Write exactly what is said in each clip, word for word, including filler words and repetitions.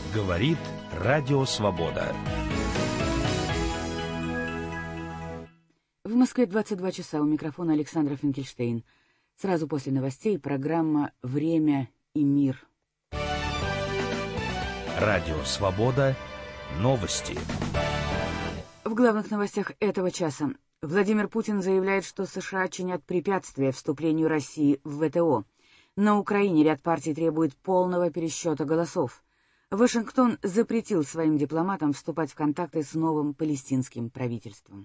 Говорит Радио Свобода. В Москве двадцать два часа. У микрофона Александра Финкельштейн. Сразу после новостей программа «Время и мир». Радио Свобода. Новости. В главных новостях этого часа. Владимир Путин заявляет, что США чинят препятствия вступлению России в ВТО. На Украине ряд партий требует полного пересчета голосов. Вашингтон запретил своим дипломатам вступать в контакты с новым палестинским правительством.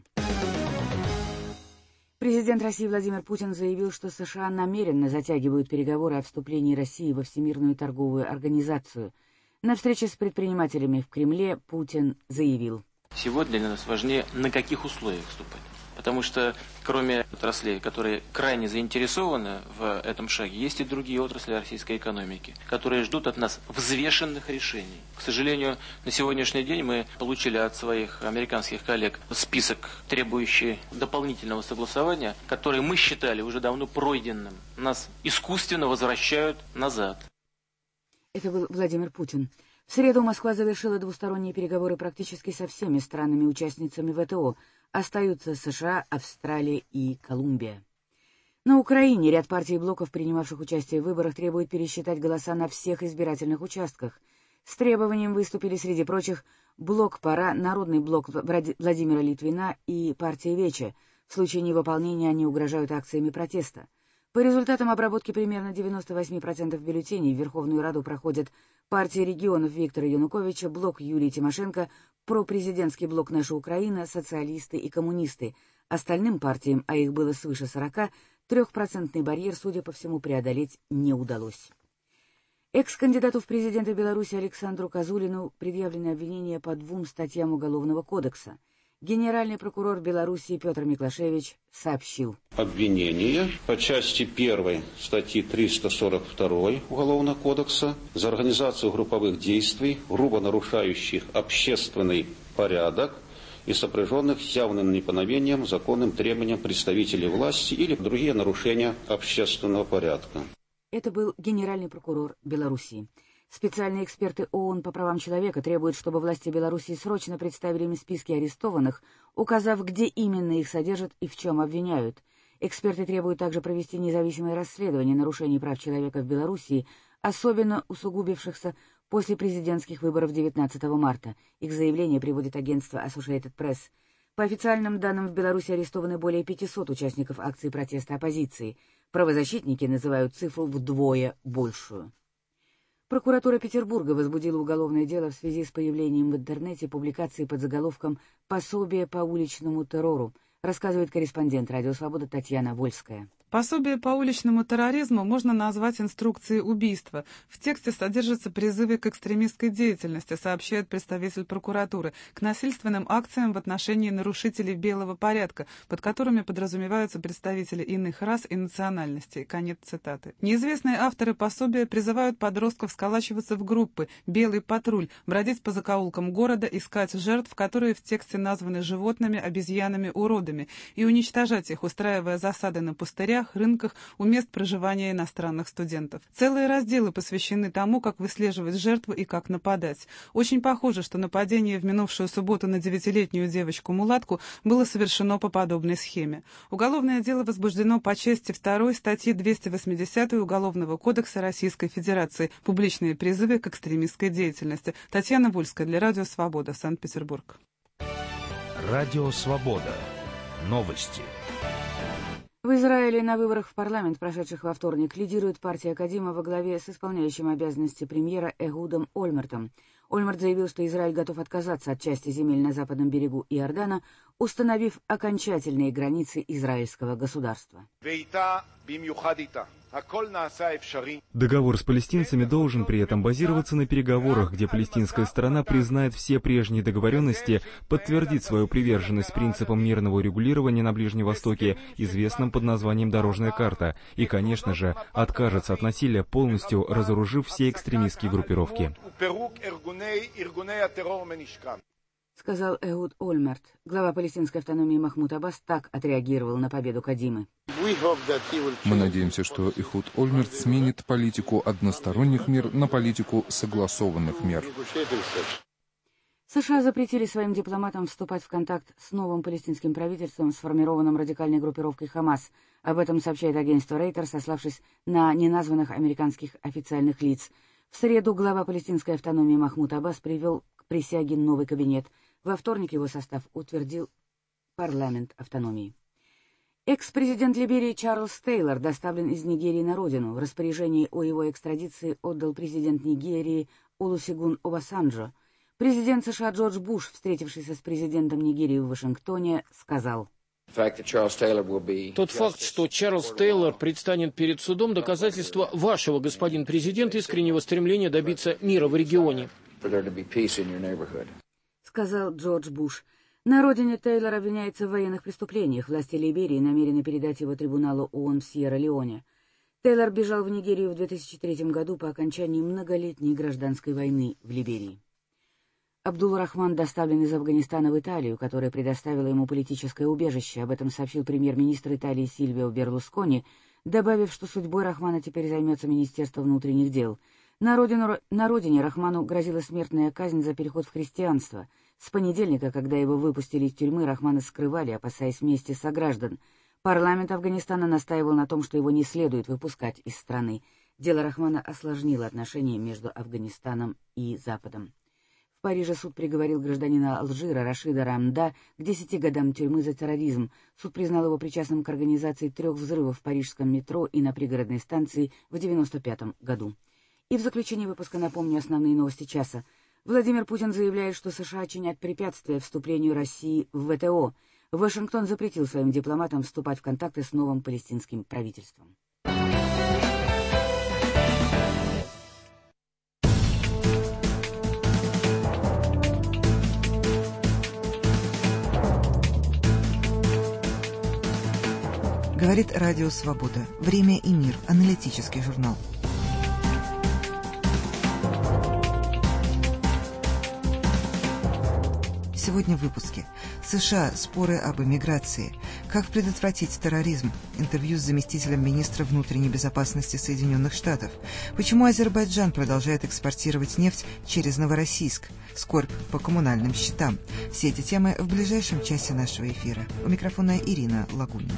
Президент России Владимир Путин заявил, что США намеренно затягивают переговоры о вступлении России во Всемирную торговую организацию. На встрече с предпринимателями в Кремле Путин заявил: «Сегодня для нас важнее, на каких условиях вступать. Потому что кроме отраслей, которые крайне заинтересованы в этом шаге, есть и другие отрасли российской экономики, которые ждут от нас взвешенных решений. К сожалению, на сегодняшний день мы получили от своих американских коллег список, требующий дополнительного согласования, который мы считали уже давно пройденным. Нас искусственно возвращают назад». Это был Владимир Путин. В среду Москва завершила двусторонние переговоры практически со всеми странами-участницами ВТО. Остаются США, Австралия и Колумбия. На Украине ряд партий и блоков, принимавших участие в выборах, требует пересчитать голоса на всех избирательных участках. С требованием выступили, среди прочих, блок «Пора», Народный блок Владимира Литвина и партия «Вече». В случае невыполнения они угрожают акциями протеста. По результатам обработки примерно девяносто восемь процентов бюллетеней в Верховную Раду проходят партия регионов Виктора Януковича, блок Юлии Тимошенко, пропрезидентский блок «Наша Украина», социалисты и коммунисты. Остальным партиям, а их было свыше сорока, трехпроцентный барьер, судя по всему, преодолеть не удалось. Экс-кандидату в президенты Беларуси Александру Козулину предъявлены обвинения по двум статьям Уголовного кодекса. Генеральный прокурор Беларуси Петр Миклашевич сообщил: обвинение по части первой статьи триста сорок два Уголовного кодекса за организацию групповых действий, грубо нарушающих общественный порядок и сопряженных с явным неповиновением законным требованиям представителей власти или другие нарушения общественного порядка. Это был генеральный прокурор Беларуси. Специальные эксперты ООН по правам человека требуют, чтобы власти Белоруссии срочно представили им списки арестованных, указав, где именно их содержат и в чем обвиняют. Эксперты требуют также провести независимое расследование нарушений прав человека в Белоруссии, особенно усугубившихся после президентских выборов девятнадцатого марта. Их заявление приводит агентство Associated Press. По официальным данным, в Беларуси арестованы более пятисот участников акций протеста оппозиции. Правозащитники называют цифру вдвое большую. Прокуратура Петербурга возбудила уголовное дело в связи с появлением в интернете публикации под заголовком «Пособие по уличному террору», рассказывает корреспондент «Радио Свобода» Татьяна Вольская. Пособие по уличному терроризму можно назвать инструкцией убийства. В тексте содержатся призывы к экстремистской деятельности, сообщает представитель прокуратуры, к насильственным акциям в отношении нарушителей белого порядка, под которыми подразумеваются представители иных рас и национальностей. Конец цитаты. Неизвестные авторы пособия призывают подростков сколачиваться в группы «Белый патруль», бродить по закоулкам города, искать жертв, которые в тексте названы животными, обезьянами, уродами, и уничтожать их, устраивая засады на пустырях, рынках, у мест проживания иностранных студентов. Целые разделы посвящены тому, как выслеживать жертву и как нападать. Очень похоже, что нападение в минувшую субботу на девятилетнюю девочку-мулатку было совершено по подобной схеме. Уголовное дело возбуждено по части второй статьи двести восемьдесят Уголовного кодекса Российской Федерации «Публичные призывы к экстремистской деятельности». Татьяна Вольская для Радио Свобода, Санкт-Петербург. Радио Свобода. Новости. В Израиле на выборах в парламент, прошедших во вторник, лидирует партия Кадима во главе с исполняющим обязанности премьера Эгудом Ольмертом. Ольмерт заявил, что Израиль готов отказаться от части земель на западном берегу Иордана, установив окончательные границы израильского государства. Договор с палестинцами должен при этом базироваться на переговорах, где палестинская сторона признает все прежние договоренности, подтвердит свою приверженность принципам мирного урегулирования на Ближнем Востоке, известным под названием «Дорожная карта», и, конечно же, откажется от насилия, полностью разоружив все экстремистские группировки. сказал Эхуд Ольмерт. Глава палестинской автономии Махмуд Аббас так отреагировал на победу Кадимы. Мы надеемся, что Эхуд Ольмерт сменит политику односторонних мер на политику согласованных мер. США запретили своим дипломатам вступать в контакт с новым палестинским правительством, сформированным радикальной группировкой «Хамас». Об этом сообщает агентство Рейтер, сославшись на неназванных американских официальных лиц. В среду глава палестинской автономии Махмуд Аббас привел к присяге новый кабинет. Во вторник его состав утвердил парламент автономии. Экс-президент Либерии Чарльз Тейлор доставлен из Нигерии на родину. В распоряжении о его экстрадиции отдал президент Нигерии Олусегун Обасанджо. Президент США Джордж Буш, встретившийся с президентом Нигерии в Вашингтоне, сказал: «Тот факт, что Чарльз Тейлор предстанет перед судом, доказательство вашего, господин президент, искреннего стремления добиться мира в регионе», сказал Джордж Буш. На родине Тейлор обвиняется в военных преступлениях. Власти Либерии намерены передать его трибуналу ООН в Сьерра-Леоне. Тейлор бежал в Нигерию в две тысячи третьем году по окончании многолетней гражданской войны в Либерии. Абдул-Рахман доставлен из Афганистана в Италию, которая предоставила ему политическое убежище. Об этом сообщил премьер-министр Италии Сильвио Берлускони, добавив, что судьбой Рахмана теперь займется Министерство внутренних дел. На, родину, на родине Рахману грозила смертная казнь за переход в христианство. С понедельника, когда его выпустили из тюрьмы, Рахмана скрывали, опасаясь мести сограждан. Парламент Афганистана настаивал на том, что его не следует выпускать из страны. Дело Рахмана осложнило отношения между Афганистаном и Западом. В Париже суд приговорил гражданина Алжира Рашида Рамда к десяти годам тюрьмы за терроризм. Суд признал его причастным к организации трех взрывов в парижском метро и на пригородной станции в девяносто пятом году. И в заключение выпуска напомню основные новости часа. Владимир Путин заявляет, что США чинят препятствия вступлению России в ВТО. Вашингтон запретил своим дипломатам вступать в контакты с новым палестинским правительством. Говорит Радио Свобода. Время и мир. Аналитический журнал. Сегодня в выпуске. США. Споры об эмиграции. Как предотвратить терроризм? Интервью с заместителем министра внутренней безопасности Соединенных Штатов. Почему Азербайджан продолжает экспортировать нефть через Новороссийск? Скорбь по коммунальным счетам. Все эти темы в ближайшем часе нашего эфира. У микрофона Ирина Лагунина.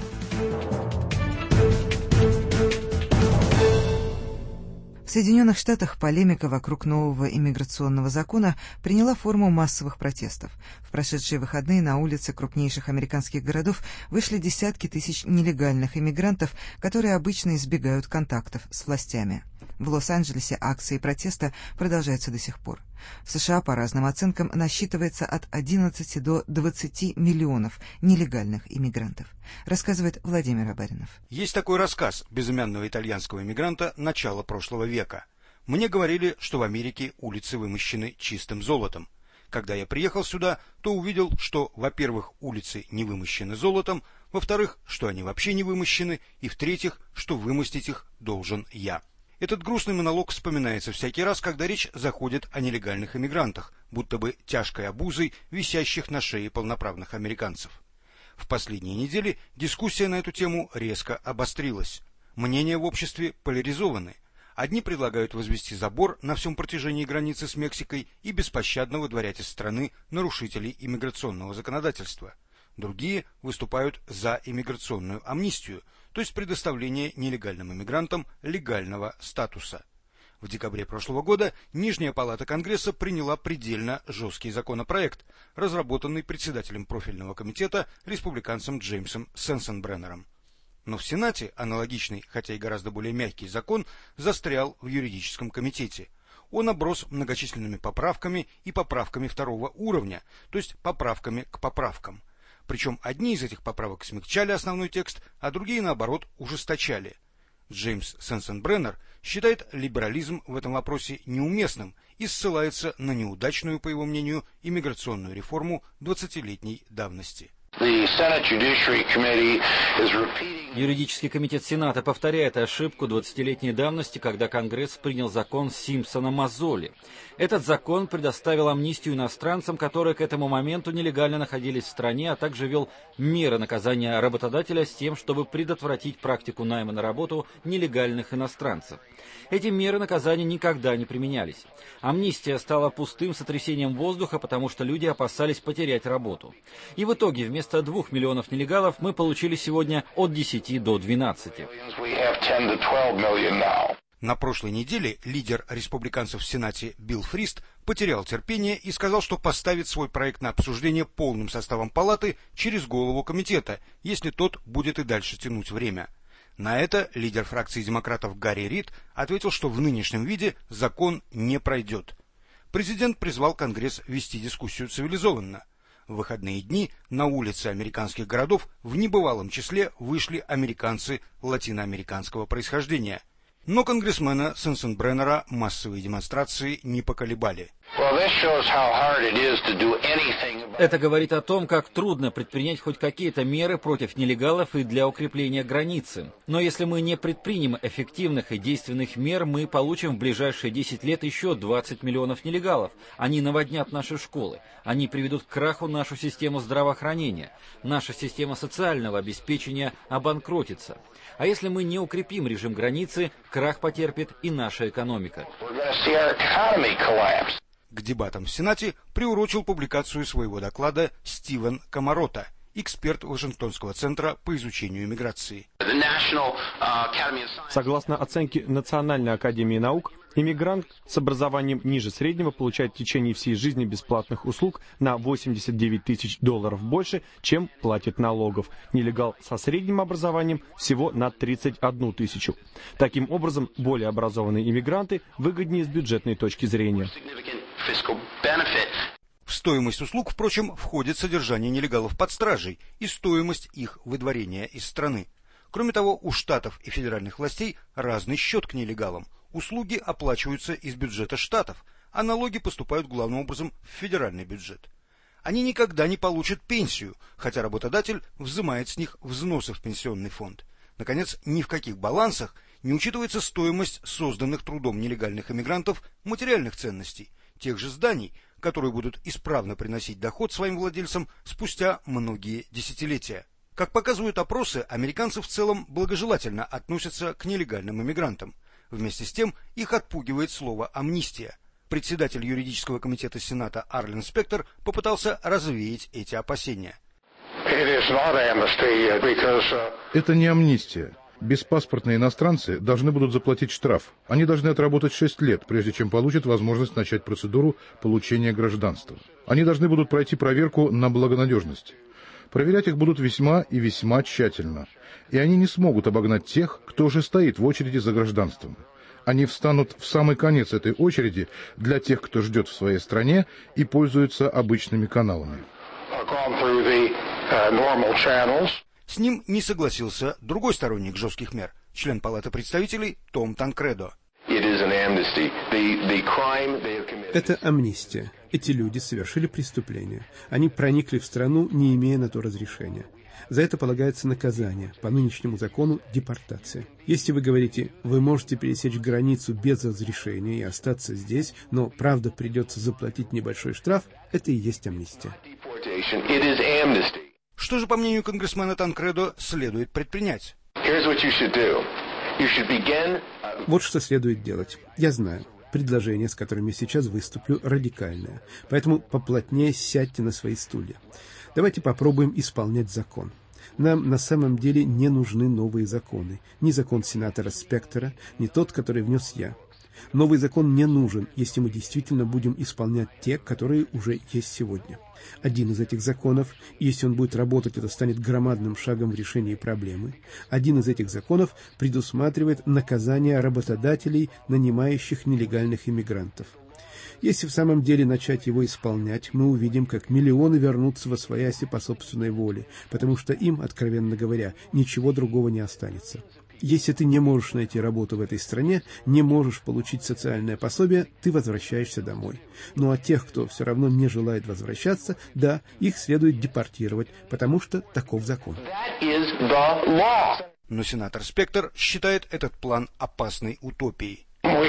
В Соединенных Штатах полемика вокруг нового иммиграционного закона приняла форму массовых протестов. В прошедшие выходные на улицы крупнейших американских городов вышли десятки тысяч нелегальных иммигрантов, которые обычно избегают контактов с властями. В Лос-Анджелесе акции протеста продолжаются до сих пор. В США, по разным оценкам, насчитывается от одиннадцати до двадцати миллионов нелегальных иммигрантов, рассказывает Владимир Абаринов. Есть такой рассказ безымянного итальянского иммигранта начала прошлого века. Мне говорили, что в Америке улицы вымощены чистым золотом. Когда я приехал сюда, то увидел, что, во-первых, улицы не вымощены золотом, во-вторых, что они вообще не вымощены, и в-третьих, что вымостить их должен я. Этот грустный монолог вспоминается всякий раз, когда речь заходит о нелегальных иммигрантах, будто бы тяжкой обузой, висящих на шее полноправных американцев. В последние недели дискуссия на эту тему резко обострилась. Мнения в обществе поляризованы. Одни предлагают возвести забор на всем протяжении границы с Мексикой и беспощадно выдворять из страны нарушителей иммиграционного законодательства. Другие выступают за иммиграционную амнистию, то есть предоставление нелегальным иммигрантам легального статуса. В декабре прошлого года Нижняя палата Конгресса приняла предельно жесткий законопроект, разработанный председателем профильного комитета республиканцем Джеймсом Сенсенбреннером. Но в Сенате аналогичный, хотя и гораздо более мягкий закон застрял в юридическом комитете. Он оброс многочисленными поправками и поправками второго уровня, то есть поправками к поправкам. Причем одни из этих поправок смягчали основной текст, а другие, наоборот, ужесточали. Джеймс Сенсенбреннер считает либерализм в этом вопросе неуместным и ссылается на неудачную, по его мнению, иммиграционную реформу двадцатилетней давности. Юридический комитет Сената повторяет ошибку двадцатилетней давности, когда Конгресс принял закон Симпсона-Мазоли. Этот закон предоставил амнистию иностранцам, которые к этому моменту нелегально находились в стране, а также ввел меры наказания работодателя с тем, чтобы предотвратить практику найма на работу нелегальных иностранцев. Эти меры наказания никогда не применялись. Амнистия стала пустым сотрясением воздуха, потому что люди опасались потерять работу. И в итоге вместо двух миллионов нелегалов мы получили сегодня от десяти до двенадцати. На прошлой неделе лидер республиканцев в Сенате Билл Фрист потерял терпение и сказал, что поставит свой проект на обсуждение полным составом палаты через голову комитета, если тот будет и дальше тянуть время. На это лидер фракции демократов Гарри Рид ответил, что в нынешнем виде закон не пройдет. Президент призвал Конгресс вести дискуссию цивилизованно. В выходные дни на улицы американских городов в небывалом числе вышли американцы латиноамериканского происхождения. Но конгрессмена Сенсенбреннера массовые демонстрации не поколебали. Это говорит о том, как трудно предпринять хоть какие-то меры против нелегалов и для укрепления границы. Но если мы не предпримем эффективных и действенных мер, мы получим в ближайшие десять лет еще двадцать миллионов нелегалов. Они наводнят наши школы. Они приведут к краху нашу систему здравоохранения. Наша система социального обеспечения обанкротится. А если мы не укрепим режим границы, крах потерпит и наша экономика. К дебатам в Сенате приурочил публикацию своего доклада Стивен Камарота, эксперт Вашингтонского центра по изучению иммиграции. Согласно оценке Национальной академии наук, иммигрант с образованием ниже среднего получает в течение всей жизни бесплатных услуг на восемьдесят девять тысяч долларов больше, чем платит налогов. Нелегал со средним образованием всего на тридцать одну тысячу. Таким образом, более образованные иммигранты выгоднее с бюджетной точки зрения. В стоимость услуг, впрочем, входит содержание нелегалов под стражей и стоимость их выдворения из страны. Кроме того, у штатов и федеральных властей разный счет к нелегалам. Услуги оплачиваются из бюджета штатов, а налоги поступают главным образом в федеральный бюджет. Они никогда не получат пенсию, хотя работодатель взимает с них взносы в пенсионный фонд. Наконец, ни в каких балансах не учитывается стоимость созданных трудом нелегальных иммигрантов материальных ценностей, тех же зданий, которые будут исправно приносить доход своим владельцам спустя многие десятилетия. Как показывают опросы, американцы в целом благожелательно относятся к нелегальным иммигрантам. Вместе с тем их отпугивает слово «амнистия». Председатель юридического комитета Сената Арлен Спектор попытался развеять эти опасения. Это не амнистия. Беспаспортные иностранцы должны будут заплатить штраф. Они должны отработать шесть лет, прежде чем получат возможность начать процедуру получения гражданства. Они должны будут пройти проверку на благонадежность. Проверять их будут весьма и весьма тщательно. И они не смогут обогнать тех, кто уже стоит в очереди за гражданством. Они встанут в самый конец этой очереди для тех, кто ждет в своей стране и пользуется обычными каналами. С ним не согласился другой сторонник жестких мер, член Палаты представителей Том Танкредо. Это амнистия. Эти люди совершили преступление. Они проникли в страну, не имея на то разрешения. За это полагается наказание, по нынешнему закону депортация. Если вы говорите, вы можете пересечь границу без разрешения и остаться здесь, но правда придется заплатить небольшой штраф, это и есть амнистия. Что же, по мнению конгрессмена Танкредо, следует предпринять? Вот что следует делать. Я знаю, предложение, с которым я сейчас выступлю, радикальное. Поэтому поплотнее сядьте на свои стулья. Давайте попробуем исполнять закон. Нам на самом деле не нужны новые законы. Ни закон сенатора Спектора, ни тот, который внес я. Новый закон не нужен, если мы действительно будем исполнять те, которые уже есть сегодня. Один из этих законов, если он будет работать, это станет громадным шагом в решении проблемы. Один из этих законов предусматривает наказание работодателей, нанимающих нелегальных иммигрантов. Если в самом деле начать его исполнять, мы увидим, как миллионы вернутся восвояси по собственной воле, потому что им, откровенно говоря, ничего другого не останется. Если ты не можешь найти работу в этой стране, не можешь получить социальное пособие, ты возвращаешься домой. Ну а тех, кто все равно не желает возвращаться, да, их следует депортировать, потому что таков закон. Но сенатор Спектор считает этот план опасной утопией.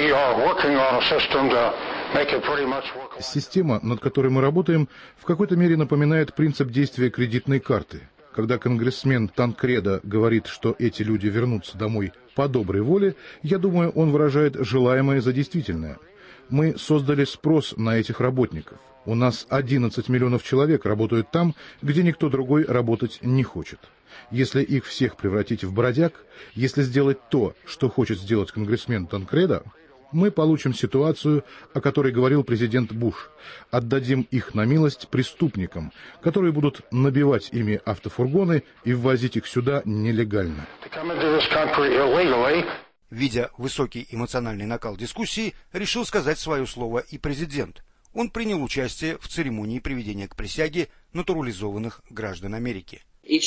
Система, над которой мы работаем, в какой-то мере напоминает принцип действия кредитной карты. Когда конгрессмен Танкреда говорит, что эти люди вернутся домой по доброй воле, я думаю, он выражает желаемое за действительное. Мы создали спрос на этих работников. У нас одиннадцать миллионов человек работают там, где никто другой работать не хочет. Если их всех превратить в бродяг, если сделать то, что хочет сделать конгрессмен Танкреда, мы получим ситуацию, о которой говорил президент Буш. Отдадим их на милость преступникам, которые будут набивать ими автофургоны и ввозить их сюда нелегально. Видя высокий эмоциональный накал дискуссии, решил сказать свое слово и президент. Он принял участие в церемонии приведения к присяге натурализованных граждан Америки.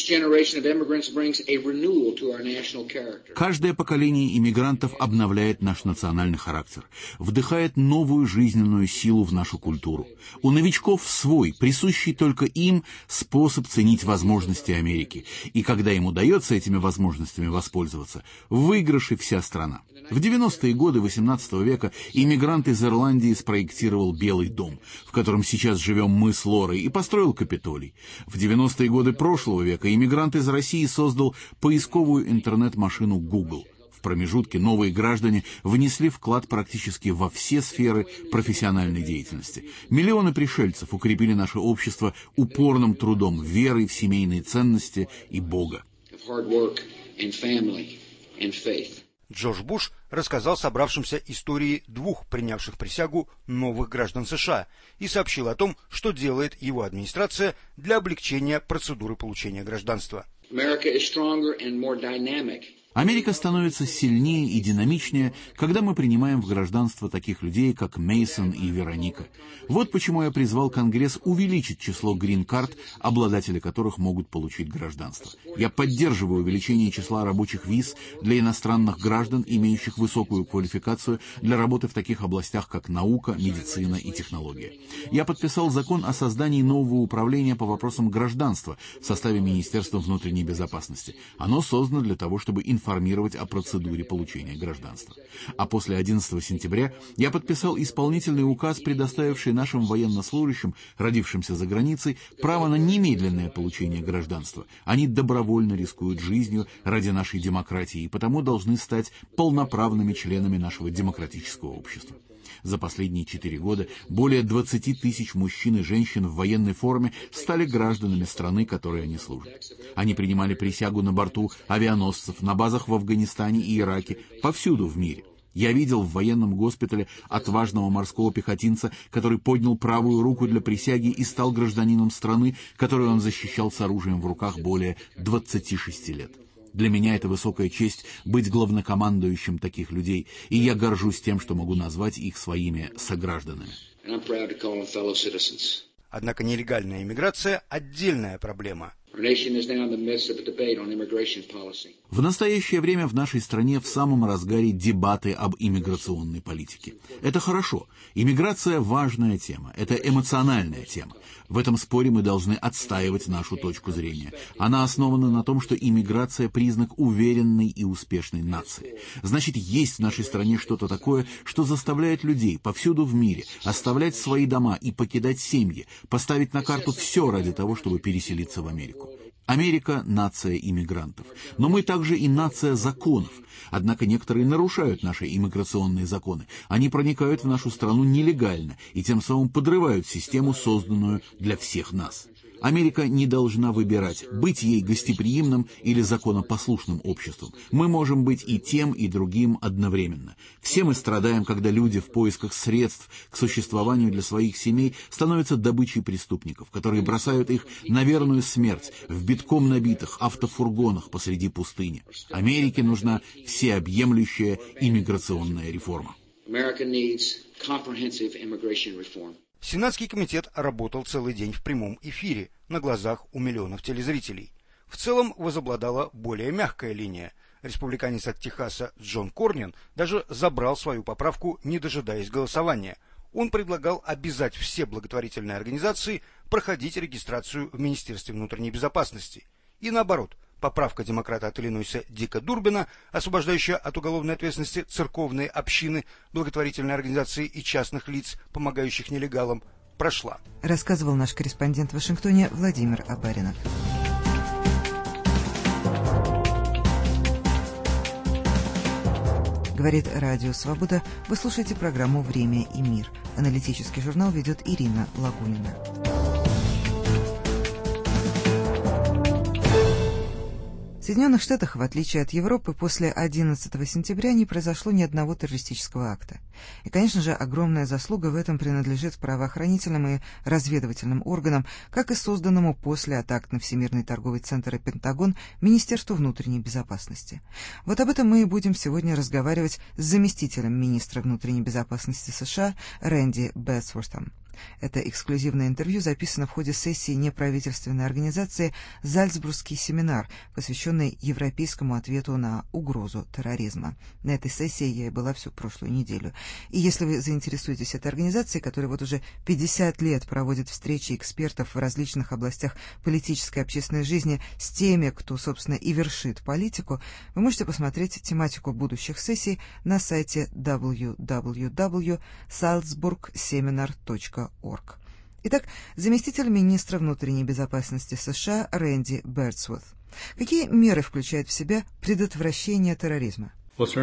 Каждое поколение иммигрантов обновляет наш национальный характер, вдыхает новую жизненную силу в нашу культуру. У новичков свой, присущий только им, способ ценить возможности Америки. И когда им удается этими возможностями воспользоваться, в выигрыше вся страна. В девяностые годы восемнадцатого века иммигрант из Ирландии спроектировал Белый дом, в котором сейчас живем мы с Лорой, и построил Капитолий. В девяностые годы прошлого века иммигрант из России создал поисковую интернет-машину Google. В промежутке новые граждане внесли вклад практически во все сферы профессиональной деятельности. Миллионы пришельцев укрепили наше общество упорным трудом, верой в семейные ценности и Бога. Джордж Буш рассказал собравшимся истории двух принявших присягу новых граждан США и сообщил о том, что делает его администрация для облегчения процедуры получения гражданства. Америка становится сильнее и динамичнее, когда мы принимаем в гражданство таких людей, как Мейсон и Вероника. Вот почему я призвал Конгресс увеличить число грин-карт, обладатели которых могут получить гражданство. Я поддерживаю увеличение числа рабочих виз для иностранных граждан, имеющих высокую квалификацию для работы в таких областях, как наука, медицина и технология. Я подписал закон о создании нового управления по вопросам гражданства в составе Министерства внутренней безопасности. Оно создано для того, чтобы информировать информировать о процедуре получения гражданства. А после одиннадцатого сентября я подписал исполнительный указ, предоставивший нашим военнослужащим, родившимся за границей, право на немедленное получение гражданства. Они добровольно рискуют жизнью ради нашей демократии и потому должны стать полноправными членами нашего демократического общества. За последние четыре года более двадцати тысяч мужчин и женщин в военной форме стали гражданами страны, которой они служат. Они принимали присягу на борту авианосцев, на базах в Афганистане и Ираке, повсюду в мире. Я видел в военном госпитале отважного морского пехотинца, который поднял правую руку для присяги и стал гражданином страны, которую он защищал с оружием в руках более двадцати шести лет. Для меня это высокая честь быть главнокомандующим таких людей, и я горжусь тем, что могу назвать их своими согражданами. Однако нелегальная иммиграция – отдельная проблема. В настоящее время в нашей стране в самом разгаре дебаты об иммиграционной политике. Это хорошо. Иммиграция – важная тема. Это эмоциональная тема. В этом споре мы должны отстаивать нашу точку зрения. Она основана на том, что иммиграция – признак уверенной и успешной нации. Значит, есть в нашей стране что-то такое, что заставляет людей повсюду в мире оставлять свои дома и покидать семьи, поставить на карту все ради того, чтобы переселиться в Америку. Америка – нация иммигрантов, но мы также и нация законов. Однако некоторые нарушают наши иммиграционные законы. Они проникают в нашу страну нелегально и тем самым подрывают систему, созданную для всех нас. Америка не должна выбирать, быть ей гостеприимным или законопослушным обществом. Мы можем быть и тем, и другим одновременно. Все мы страдаем, когда люди в поисках средств к существованию для своих семей становятся добычей преступников, которые бросают их на верную смерть в битком набитых автофургонах посреди пустыни. Америке нужна всеобъемлющая иммиграционная реформа. Сенатский комитет работал целый день в прямом эфире, на глазах у миллионов телезрителей. В целом возобладала более мягкая линия. Республиканец от Техаса Джон Корнин даже забрал свою поправку, не дожидаясь голосования. Он предлагал обязать все благотворительные организации проходить регистрацию в Министерстве внутренней безопасности. И наоборот, поправка демократа от Иллинойса Дика Дурбина, освобождающая от уголовной ответственности церковные общины, благотворительные организации и частных лиц, помогающих нелегалам, прошла. Рассказывал наш корреспондент в Вашингтоне Владимир Абаринов. Говорит Радио Свобода. Вы слушаете программу «Время и мир». Аналитический журнал ведет Ирина Лагунина. В Соединенных Штатах, в отличие от Европы, после одиннадцатого сентября не произошло ни одного террористического акта. И, конечно же, огромная заслуга в этом принадлежит правоохранительным и разведывательным органам, как и созданному после атак на Всемирный торговый центр и Пентагон Министерству внутренней безопасности. Вот об этом мы и будем сегодня разговаривать с заместителем министра внутренней безопасности США Рэнди Бэдсвортом. Это эксклюзивное интервью записано в ходе сессии неправительственной организации «Зальцбургский семинар», посвященный европейскому ответу на угрозу терроризма. На этой сессии я и была всю прошлую неделю. И если вы заинтересуетесь этой организацией, которая вот уже пятьдесят лет проводит встречи экспертов в различных областях политической и общественной жизни с теми, кто, собственно, и вершит политику, вы можете посмотреть тематику будущих сессий на сайте дабл ю дабл ю дабл ю точка салцбург семинар точка орг. Итак, заместитель министра внутренней безопасности США Рэнди Бэдсворт. Какие меры включает в себя предотвращение терроризма?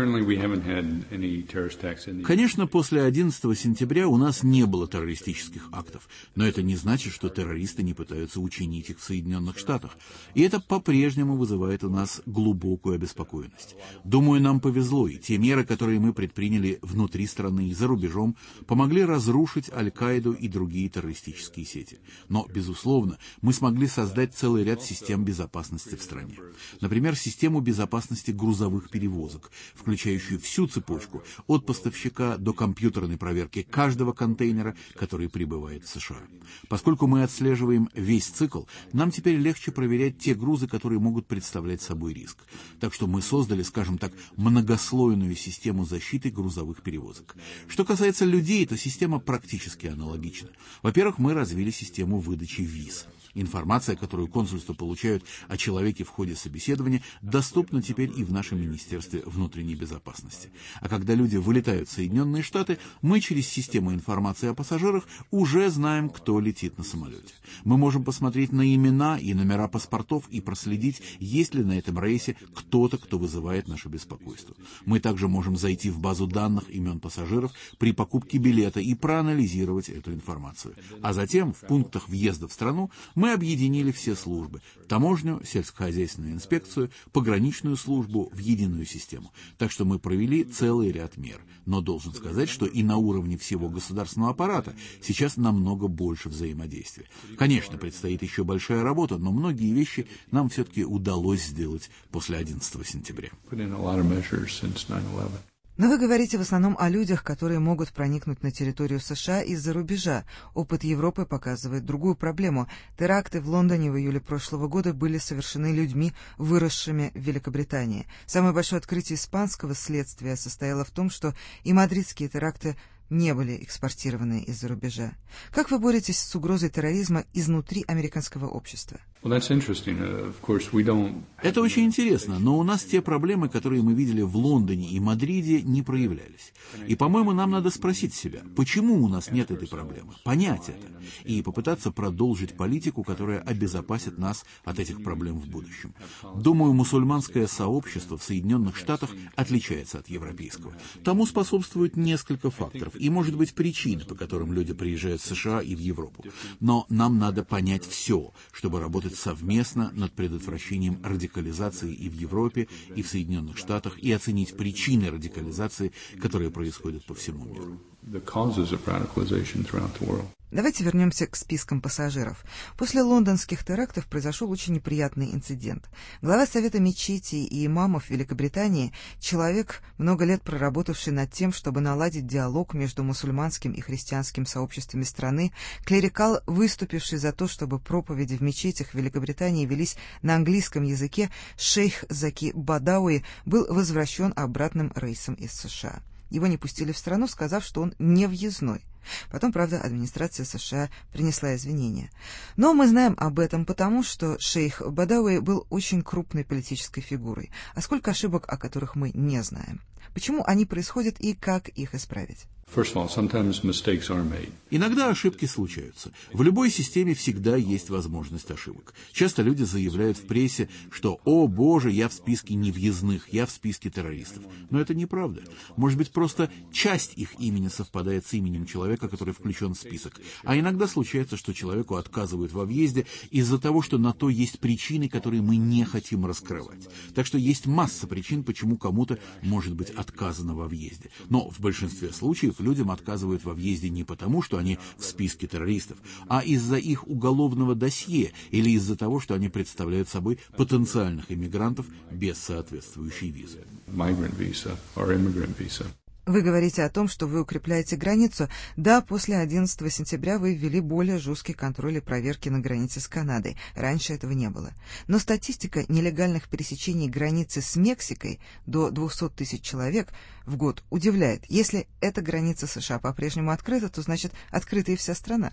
Конечно, после одиннадцатого сентября у нас не было террористических актов, но это не значит, что террористы не пытаются учинить их в Соединенных Штатах. И это по-прежнему вызывает у нас глубокую обеспокоенность. Думаю, нам повезло, и те меры, которые мы предприняли внутри страны и за рубежом, помогли разрушить Аль-Каиду и другие террористические сети. Но, безусловно, мы смогли создать целый ряд систем безопасности в стране. Например, систему безопасности грузовых перевозок, включающую всю цепочку от поставщика до компьютерной проверки каждого контейнера, который прибывает в США. Поскольку мы отслеживаем весь цикл, нам теперь легче проверять те грузы, которые могут представлять собой риск. Так что мы создали, скажем так, многослойную систему защиты грузовых перевозок. Что касается людей, то система практически аналогична. Во-первых, мы развили систему выдачи виз. Информация, которую консульства получают о человеке в ходе собеседования, доступна теперь и в нашем Министерстве внутренней безопасности. А когда люди вылетают в Соединенные Штаты, мы через систему информации о пассажирах уже знаем, кто летит на самолете. Мы можем посмотреть на имена и номера паспортов и проследить, есть ли на этом рейсе кто-то, кто вызывает наше беспокойство. Мы также можем зайти в базу данных имен пассажиров при покупке билета и проанализировать эту информацию. А затем в пунктах въезда в страну мы объединили все службы – таможню, сельскохозяйственную инспекцию, пограничную службу в единую систему. Так что мы провели целый ряд мер. Но должен сказать, что и на уровне всего государственного аппарата сейчас намного больше взаимодействия. Конечно, предстоит еще большая работа, но многие вещи нам все-таки удалось сделать после одиннадцатого сентября. Но вы говорите в основном о людях, которые могут проникнуть на территорию США из-за рубежа. Опыт Европы показывает другую проблему. Теракты в Лондоне в июле прошлого года были совершены людьми, выросшими в Великобритании. Самое большое открытие испанского следствия состояло в том, что и мадридские теракты не были экспортированы из-за рубежа. Как вы боретесь с угрозой терроризма изнутри американского общества? Это очень интересно, но у нас те проблемы, которые мы видели в Лондоне и Мадриде, не проявлялись. И, по-моему, нам надо спросить себя, почему у нас нет этой проблемы, понять это, и попытаться продолжить политику, которая обезопасит нас от этих проблем в будущем. Думаю, мусульманское сообщество в Соединенных Штатах отличается от европейского. Тому способствует несколько факторов, и, может быть, причины, по которым люди приезжают в США и в Европу. Но нам надо понять все, чтобы работать совместно над предотвращением радикализации и в Европе, и в Соединенных Штатах, и оценить причины радикализации, которые происходят по всему миру. Давайте вернемся к спискам пассажиров. После лондонских терактов произошел очень неприятный инцидент. Глава Совета мечетей и имамов Великобритании, человек, много лет проработавший над тем, чтобы наладить диалог между мусульманским и христианским сообществами страны, клерикал, выступивший за то, чтобы проповеди в мечетях Великобритании велись на английском языке, шейх Заки Бадауи, был возвращен обратным рейсом из США. Его не пустили в страну, сказав, что он не въездной. Потом, правда, администрация США принесла извинения. Но мы знаем об этом потому, что шейх Бадауи был очень крупной политической фигурой. А сколько ошибок, о которых мы не знаем? Почему они происходят и как их исправить? Иногда ошибки случаются. В любой системе всегда есть возможность ошибок. Часто люди заявляют в прессе, что «О, Боже, я в списке невъездных, я в списке террористов». Но это неправда. Может быть, просто часть их имени совпадает с именем человека, который включен в список. А иногда случается, что человеку отказывают во въезде из-за того, что на то есть причины, которые мы не хотим раскрывать. Так что есть масса причин, почему кому-то может быть отказано во въезде. Но в большинстве случаев людям отказывают во въезде не потому, что они в списке террористов, а из-за их уголовного досье или из-за того, что они представляют собой потенциальных иммигрантов без соответствующей визы. Вы говорите о том, что вы укрепляете границу. Да, после одиннадцатого сентября вы ввели более жесткий контроль и проверки на границе с Канадой. Раньше этого не было. Но статистика нелегальных пересечений границы с Мексикой до двухсот тысяч человек в год удивляет. Если эта граница США по-прежнему открыта, то значит открыта и вся страна.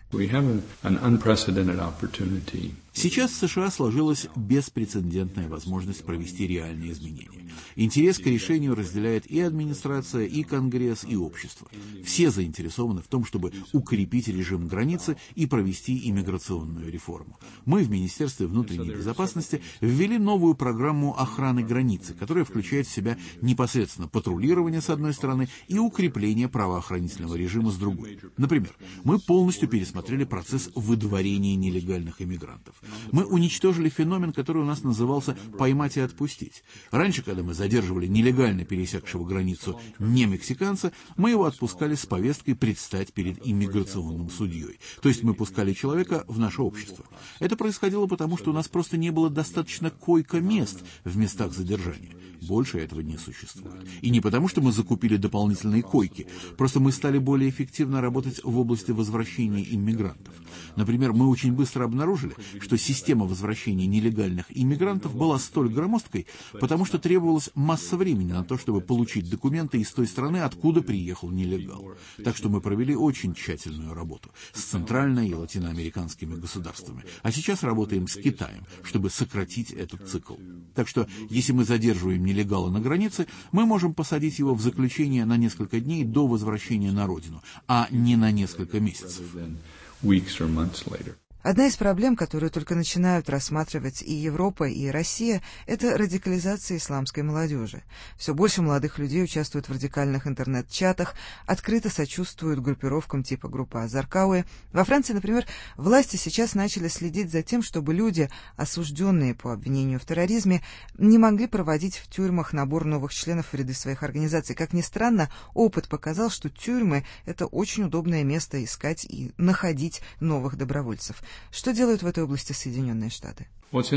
Сейчас в США сложилась беспрецедентная возможность провести реальные изменения. Интерес к решению разделяет и администрация, и Конгресс, и общество. Все заинтересованы в том, чтобы укрепить режим границы и провести иммиграционную реформу. Мы в Министерстве внутренней безопасности ввели новую программу охраны границы, которая включает в себя непосредственно патрулирование с одной стороны и укрепление правоохранительного режима с другой. Например, мы полностью пересмотрели процесс выдворения нелегальных иммигрантов. Мы уничтожили феномен, который у нас назывался «поймать и отпустить». Раньше, когда мы задерживали нелегально пересекшего границу не мексиканца, мы его отпускали с повесткой предстать перед иммиграционным судьей. То есть мы пускали человека в наше общество. Это происходило потому, что у нас просто не было достаточно койко-мест в местах задержания. Больше этого не существует. И не потому, что мы закупили дополнительные койки, просто мы стали более эффективно работать в области возвращения иммигрантов. Например, мы очень быстро обнаружили, что система возвращения нелегальных иммигрантов была столь громоздкой, потому что требовалась масса времени на то, чтобы получить документы из той страны, откуда приехал нелегал. Так что мы провели очень тщательную работу с центральной и латиноамериканскими государствами. А сейчас работаем с Китаем, чтобы сократить этот цикл. Так что, если мы задерживаем нелегала на границе, мы можем посадить его в заключение на несколько дней до возвращения на родину, а не на несколько месяцев. Одна из проблем, которую только начинают рассматривать и Европа, и Россия, это радикализация исламской молодежи. Все больше молодых людей участвуют в радикальных интернет-чатах, открыто сочувствуют группировкам типа группы Азаркауэ. Во Франции, например, власти сейчас начали следить за тем, чтобы люди, осужденные по обвинению в терроризме, не могли проводить в тюрьмах набор новых членов в ряды своих организаций. Как ни странно, опыт показал, что тюрьмы — это очень удобное место искать и находить новых добровольцев. Что делают в этой области Соединенные Штаты?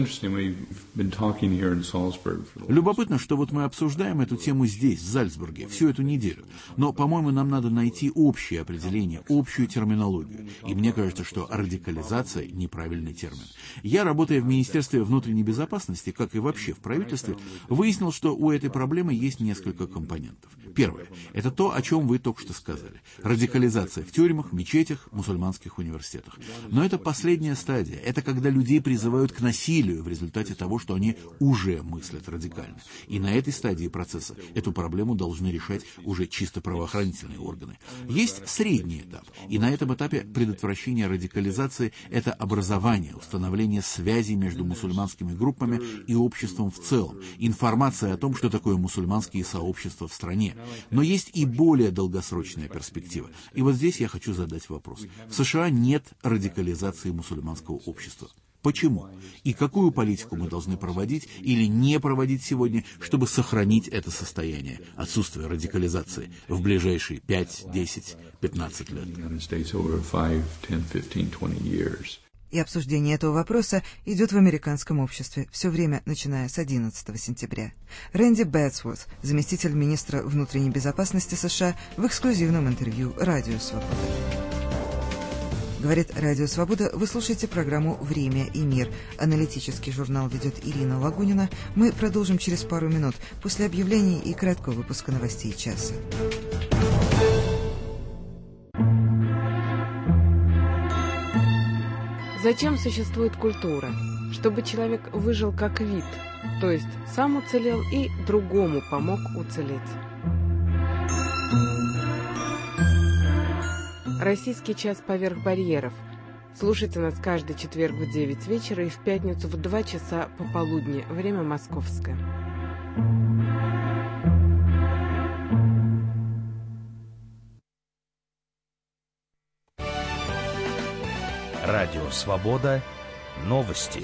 Любопытно, что вот мы обсуждаем эту тему здесь, в Зальцбурге, всю эту неделю. Но, по-моему, нам надо найти общее определение, общую терминологию. И мне кажется, что радикализация – неправильный термин. Я, работая в Министерстве внутренней безопасности, как и вообще в правительстве, выяснил, что у этой проблемы есть несколько компонентов. Первое – это то, о чем вы только что сказали. Радикализация в тюрьмах, мечетях, мусульманских университетах. Но это последняя стадия. Это когда людей призывают к насилию в результате того, что они уже мыслят радикально. И на этой стадии процесса эту проблему должны решать уже чисто правоохранительные органы. Есть средний этап, и на этом этапе предотвращение радикализации – это образование, установление связей между мусульманскими группами и обществом в целом, информация о том, что такое мусульманские сообщества в стране. Но есть и более долгосрочная перспектива. И вот здесь я хочу задать вопрос. В США нет радикализации мусульманского общества. Почему? И какую политику мы должны проводить или не проводить сегодня, чтобы сохранить это состояние, отсутствие радикализации, в ближайшие пять, десять, пятнадцать лет? И обсуждение этого вопроса идет в американском обществе все время, начиная с одиннадцатого сентября. Рэнди Бэтсворт, заместитель министра внутренней безопасности США, в эксклюзивном интервью «Радио Свобода». Говорит Радио Свобода, вы слушаете программу «Время и мир». Аналитический журнал ведет Ирина Лагунина. Мы продолжим через пару минут после объявлений и краткого выпуска новостей часа. Зачем существует культура? Чтобы человек выжил как вид, то есть сам уцелел и другому помог уцелеть. Российский час поверх барьеров. Слушайте нас каждый четверг в девять вечера и в пятницу в два часа пополудни, время московское. Радио «Свобода». Новости.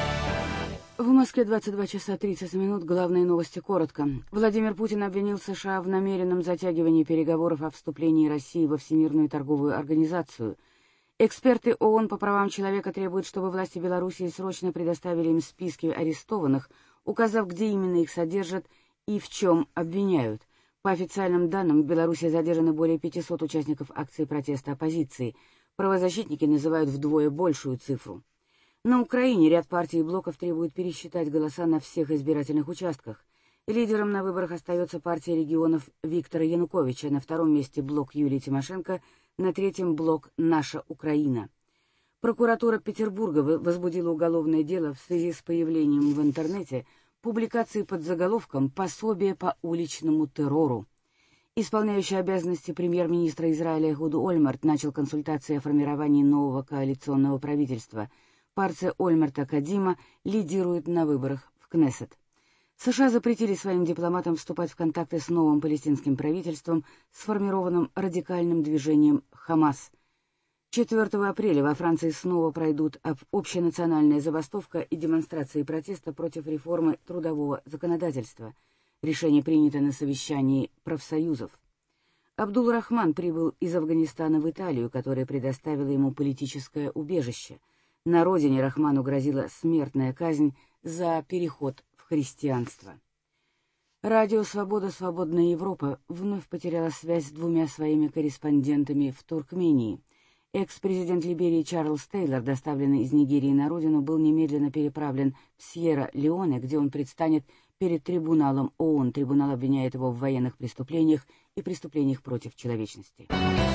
В Москве двадцать два часа тридцать минут. Главные новости коротко. Владимир Путин обвинил США в намеренном затягивании переговоров о вступлении России во Всемирную торговую организацию. Эксперты ООН по правам человека требуют, чтобы власти Белоруссии срочно предоставили им списки арестованных, указав, где именно их содержат и в чем обвиняют. По официальным данным, в Беларуси задержаны более пятисот участников акции протеста оппозиции. Правозащитники называют вдвое большую цифру. На Украине ряд партий и блоков требуют пересчитать голоса на всех избирательных участках. Лидером на выборах остается партия регионов Виктора Януковича, на втором месте блок Юлии Тимошенко, на третьем блок «Наша Украина». Прокуратура Петербурга возбудила уголовное дело в связи с появлением в интернете публикации под заголовком «Пособие по уличному террору». Исполняющий обязанности премьер-министра Израиля Эхуд Ольмерт начал консультации о формировании нового коалиционного правительства. Партия Ольмерта Кадима лидирует на выборах в Кнессет. США запретили своим дипломатам вступать в контакты с новым палестинским правительством, сформированным радикальным движением «Хамас». четвёртого апреля во Франции снова пройдут общенациональная забастовка и демонстрации протеста против реформы трудового законодательства. Решение принято на совещании профсоюзов. Абдул-Рахман прибыл из Афганистана в Италию, которая предоставила ему политическое убежище. На родине Рахману грозила смертная казнь за переход в христианство. Радио «Свобода. Свободная Европа» вновь потеряла связь с двумя своими корреспондентами в Туркмении. Экс-президент Либерии Чарльз Тейлор, доставленный из Нигерии на родину, был немедленно переправлен в Сьерра-Леоне, где он предстанет перед трибуналом ООН. Трибунал обвиняет его в военных преступлениях и преступлениях против человечности.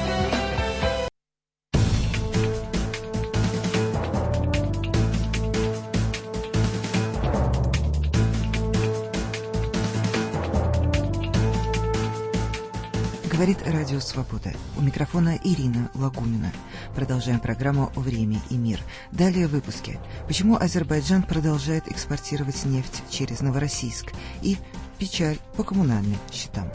Говорит Радио Свобода. У микрофона Ирина Лагунина. Продолжаем программу «Время и мир». Далее в выпуске. Почему Азербайджан продолжает экспортировать нефть через Новороссийск? И печаль по коммунальным счетам.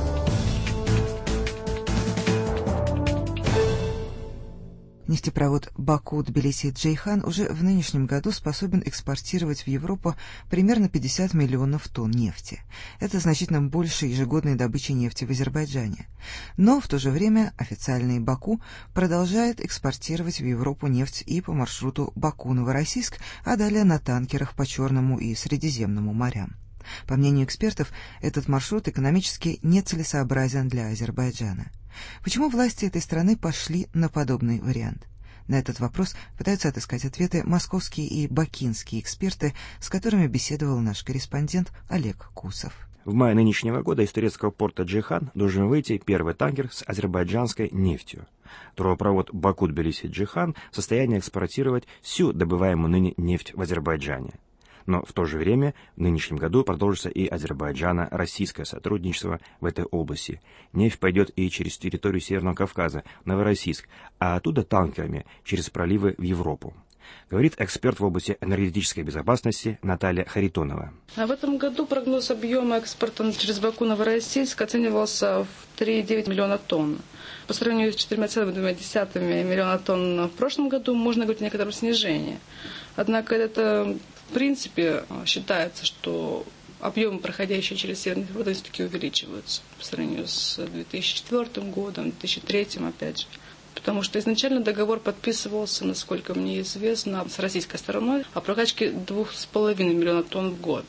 Нефтепровод Баку-Тбилиси-Джейхан уже в нынешнем году способен экспортировать в Европу примерно пятьдесят миллионов тонн нефти. Это значительно больше ежегодной добычи нефти в Азербайджане. Но в то же время официальный Баку продолжает экспортировать в Европу нефть и по маршруту Баку-Новороссийск, а далее на танкерах по Черному и Средиземному морям. По мнению экспертов, этот маршрут экономически нецелесообразен для Азербайджана. Почему власти этой страны пошли на подобный вариант? На этот вопрос пытаются отыскать ответы московские и бакинские эксперты, с которыми беседовал наш корреспондент Олег Кусов. В мае нынешнего года из турецкого порта Джейхан должен выйти первый танкер с азербайджанской нефтью. Трубопровод Баку-Тбилиси-Джейхан в состоянии экспортировать всю добываемую ныне нефть в Азербайджане. Но в то же время в нынешнем году продолжится и Азербайджано-российское сотрудничество в этой области. Нефть пойдет и через территорию Северного Кавказа, Новороссийск, а оттуда танкерами через проливы в Европу. говорит эксперт в области энергетической безопасности Наталья Харитонова. А в этом году прогноз объема экспорта через Баку-Новороссийск оценивался в три целых девять десятых миллиона тонн. По сравнению с четырьмя целыми двумя десятыми миллиона тонн в прошлом году можно говорить о некотором снижении. Однако это в принципе считается, что объемы, проходящие через Северный воды, все-таки увеличиваются по сравнению с две тысячи четвёртым годом, две тысячи третьим опять же. Потому что изначально договор подписывался, насколько мне известно, с российской стороной о прокачке двух с половиной миллионов тонн в год.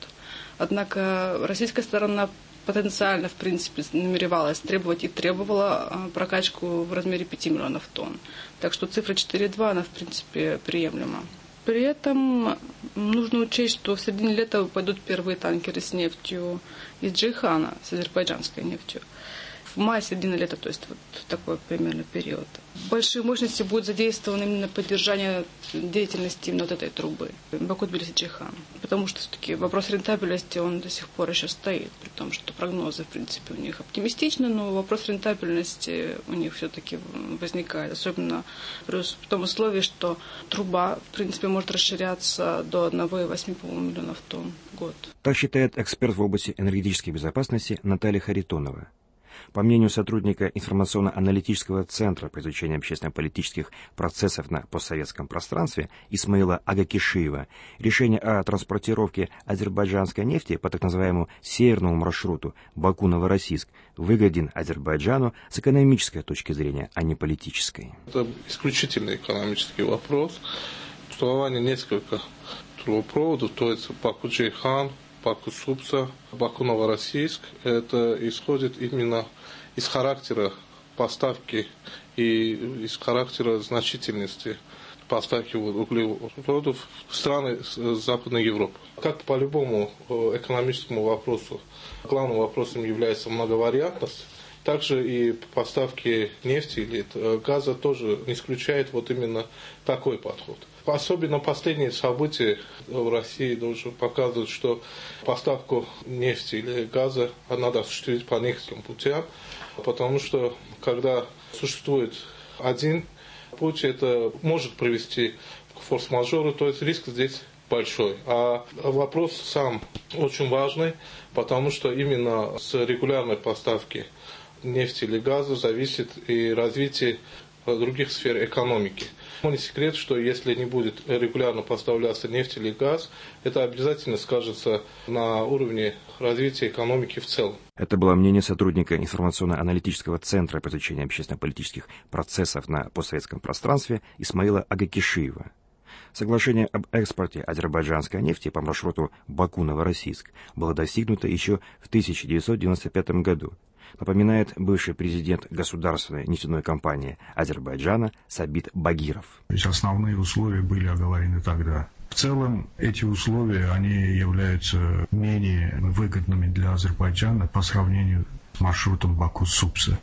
Однако российская сторона потенциально, в принципе, намеревалась требовать и требовала прокачку в размере пяти миллионов тонн. Так что цифра четыре целых две, она, в принципе, приемлема. При этом нужно учесть, что в середине лета пойдут первые танкеры с нефтью из Джейхана, с азербайджанской нефтью. В мае-середине лета, то есть вот такой примерно период. Большие мощности будут задействованы именно на поддержание деятельности именно вот этой трубы, Баку-Тбилиси-Джейхан. Потому что все-таки вопрос рентабельности, он до сих пор еще стоит, при том, что прогнозы, в принципе, у них оптимистичны, но вопрос рентабельности у них все-таки возникает, особенно при том условии, что труба, в принципе, может расширяться до одного целых восьми десятых миллионов тонн в год. Так считает эксперт в области энергетической безопасности Наталья Харитонова. По мнению сотрудника информационно-аналитического центра по изучению общественно-политических процессов на постсоветском пространстве Исмаила Агакишиева, решение о транспортировке азербайджанской нефти по так называемому северному маршруту Баку-Новороссийск выгоден Азербайджану с экономической точки зрения, а не политической. Это исключительно экономический вопрос. Существование нескольких трубопроводов, то есть Баку-Джейхан, Баку-Супса, Баку-Новороссийск, это исходит именно из характера поставки и из характера значительности поставки углеводов в страны Западной Европы. Как по любому экономическому вопросу, главным вопросом является многовариантность, также и поставки нефти или газа тоже не исключает вот именно такой подход. Особенно последние события в России должны показывать, что поставку нефти или газа надо осуществить по нескольким путям, потому что когда существует один путь, это может привести к форс-мажору, то есть риск здесь большой. А вопрос сам очень важный, потому что именно с регулярной поставки нефти или газа зависит и развитие других сфер экономики. Не секрет, что если не будет регулярно поставляться нефть или газ, это обязательно скажется на уровне развития экономики в целом. Это было мнение сотрудника информационно-аналитического центра по изучению общественно-политических процессов на постсоветском пространстве Исмаила Агакишиева. Соглашение об экспорте азербайджанской нефти по маршруту Баку-Новороссийск было достигнуто еще в тысяча девятьсот девяносто пятом году. Напоминает бывший президент государственной нефтяной компании Азербайджана Сабит Багиров. Основные условия были оговорены тогда. В целом эти условия они являются менее выгодными для Азербайджана по сравнению с маршрутом Баку-Супса.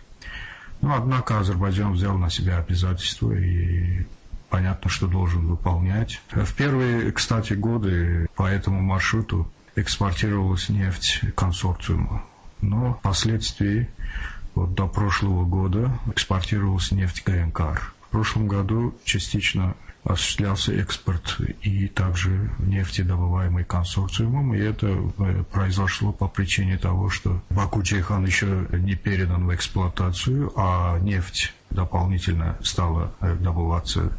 Но однако Азербайджан взял на себя обязательства и понятно, что должен выполнять. В первые, кстати, годы по этому маршруту экспортировалась нефть консорциума. Но впоследствии, вот до прошлого года, экспортировалась нефть ГМКАР. В прошлом году частично осуществлялся экспорт и также нефти, добываемой консорциумом, и это произошло по причине того, что Баку-Джейхан еще не передан в эксплуатацию, а нефть дополнительно стала добываться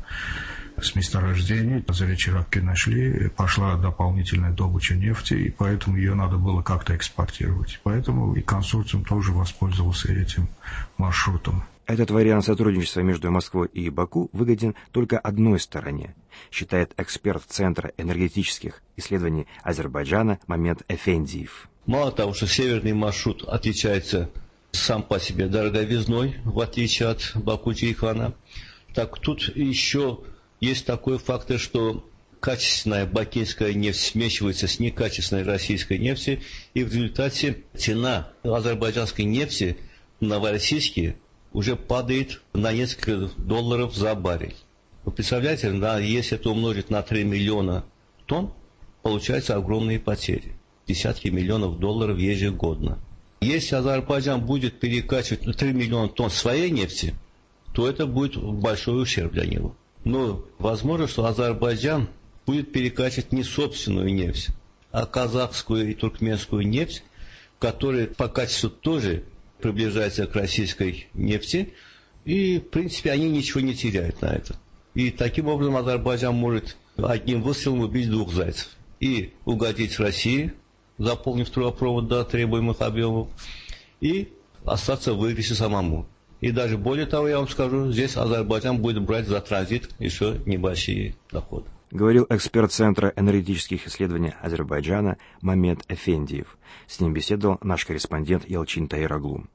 с месторождений. За вечерки нашли, пошла дополнительная добыча нефти, и поэтому ее надо было как-то экспортировать. Поэтому и консорциум тоже воспользовался этим маршрутом. Этот вариант сотрудничества между Москвой и Баку выгоден только одной стороне, считает эксперт Центра энергетических исследований Азербайджана Мамед Эфендиев. Мало того, что северный маршрут отличается сам по себе дороговизной, в отличие от Баку-Джейхана, так тут еще есть такой фактор, что качественная бакинская нефть смешивается с некачественной российской нефтью, и в результате цена азербайджанской нефти в Новороссийске уже падает на несколько долларов за баррель. Вы представляете, да, если это умножить на три миллиона тонн, получаются огромные потери. Десятки миллионов долларов ежегодно. Если Азербайджан будет перекачивать три миллиона тонн своей нефти, то это будет большой ущерб для него. Но возможно, что Азербайджан будет перекачивать не собственную нефть, а казахскую и туркменскую нефть, которая по качеству тоже приближается к российской нефти, и, в принципе, они ничего не теряют на это. И таким образом Азербайджан может одним выстрелом убить двух зайцев. И угодить России, заполнив трубопровод до требуемых объемов, и остаться в выигрыше самому. И даже более того, я вам скажу, здесь Азербайджан будет брать за транзит еще небольшие доходы. Говорил эксперт Центра энергетических исследований Азербайджана Мамед Эфендиев. С ним беседовал наш корреспондент Ялчин Таираглу.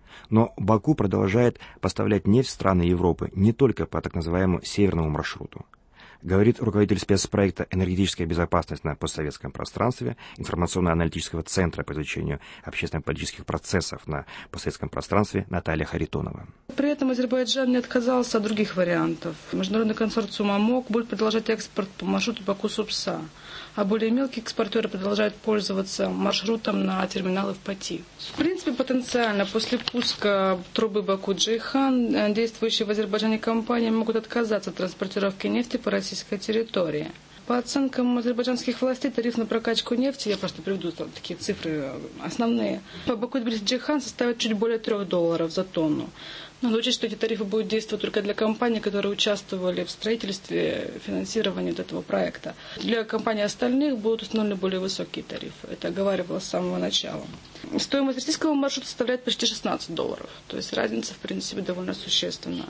Но Баку продолжает поставлять нефть в страны Европы не только по так называемому северному маршруту. Говорит руководитель спецпроекта «Энергетическая безопасность на постсоветском пространстве» информационно-аналитического центра по изучению общественно-политических процессов на постсоветском пространстве Наталья Харитонова. При этом Азербайджан не отказался от других вариантов. Международный консорциум АМОК будет продолжать экспорт по маршруту Баку-Супса, а более мелкие экспортеры продолжают пользоваться маршрутом на терминалы в Пати. В принципе, потенциально после пуска трубы Баку-Джейхан действующие в Азербайджане компании могут отказаться от транспортировки нефти по российской территории. По оценкам азербайджанских властей, тариф на прокачку нефти, я просто приведу там такие цифры основные, по Баку-Тбилиси-Джейхан составит чуть более трех долларов за тонну. Надо учесть, что эти тарифы будут действовать только для компаний, которые участвовали в строительстве, финансировании этого проекта. Для компаний остальных будут установлены более высокие тарифы. Это оговаривалось с самого начала. Стоимость российского маршрута составляет почти шестнадцать долларов. То есть разница, в принципе, довольно существенна.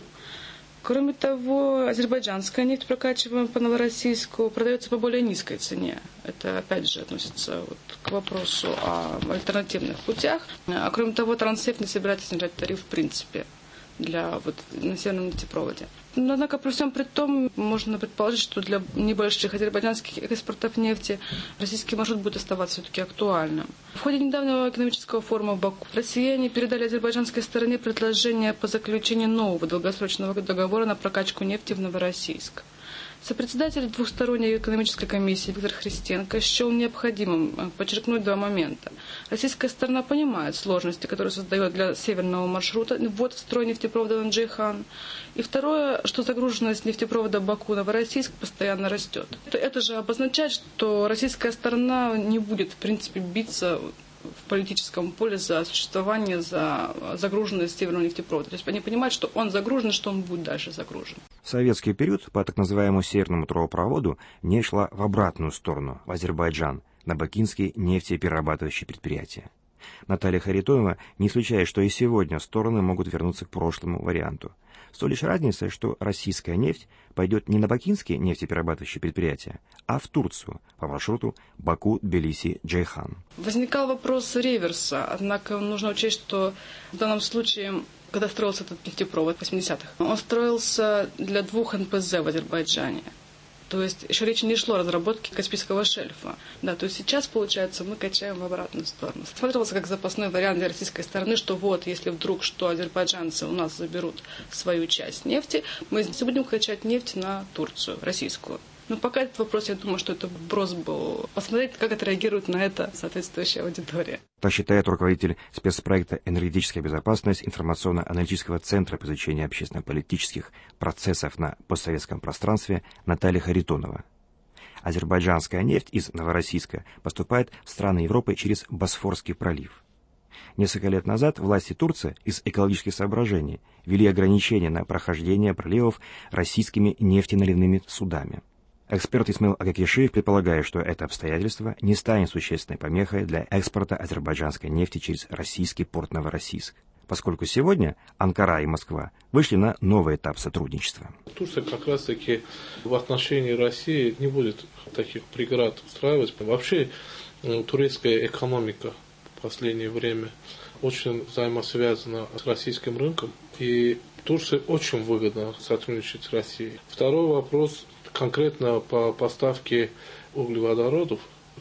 Кроме того, азербайджанская нефть, прокачиваемая по Новороссийску, продается по более низкой цене. Это, опять же, относится вот к вопросу о альтернативных путях. А кроме того, Транснефть не собирается снижать тариф в принципе для вот, на северном нефтепроводе. Но, однако, при всем при том, можно предположить, что для небольших азербайджанских экспортов нефти российский маршрут будет оставаться все-таки актуальным. В ходе недавнего экономического форума в Баку россияне передали азербайджанской стороне предложение по заключению нового долгосрочного договора на прокачку нефти в Новороссийск. Сопредседатель двухсторонней экономической комиссии Виктор Христенко счел необходимым подчеркнуть два момента. Российская сторона понимает сложности, которые создает для северного маршрута ввод в строй нефтепровода на Джейхан. И второе, что загруженность нефтепровода Баку-Новороссийск постоянно растет. Это же обозначает, что российская сторона не будет, в принципе, биться в политическом поле за существование, за загруженность северного нефтепровода. То есть они понимают, что он загружен, что он будет дальше загружен. В советский период по так называемому северному трубопроводу нефть шла в обратную сторону, в Азербайджан, на бакинские нефтеперерабатывающие предприятия. Наталья Харитонова не исключает, что и сегодня стороны могут вернуться к прошлому варианту. С той лишь разницей, что российская нефть пойдет не на бакинские нефтеперерабатывающие предприятия, а в Турцию по маршруту Баку-Тбилиси-Джейхан. Возникал вопрос реверса, однако нужно учесть, что в данном случае, когда строился этот нефтепровод в восьмидесятых, он строился для двух эн пэ зэ в Азербайджане. То есть еще речи не шло о разработке Каспийского шельфа. Да, то есть сейчас, получается, мы качаем в обратную сторону. Смотрелся как запасной вариант для российской стороны, что вот, если вдруг что азербайджанцы у нас заберут свою часть нефти, мы здесь будем качать нефть на Турцию, российскую. Но пока этот вопрос, я думаю, что это вброс был. Посмотреть, как отреагирует на это соответствующая аудитория. Так считает руководитель спецпроекта «Энергетическая безопасность» информационно-аналитического центра по изучению общественно-политических процессов на постсоветском пространстве Наталья Харитонова. Азербайджанская нефть из Новороссийска поступает в страны Европы через Босфорский пролив. Несколько лет назад власти Турции из экологических соображений ввели ограничения на прохождение проливов российскими нефтеналивными судами. Эксперт Исмаил Агакишиев предполагает, что это обстоятельство не станет существенной помехой для экспорта азербайджанской нефти через российский порт Новороссийск, поскольку сегодня Анкара и Москва вышли на новый этап сотрудничества. Турция как раз-таки в отношении России не будет таких преград устраивать. Вообще турецкая экономика в последнее время очень взаимосвязана с российским рынком, и Турции очень выгодно сотрудничать с Россией. Второй вопрос. Конкретно по поставке углеводородов,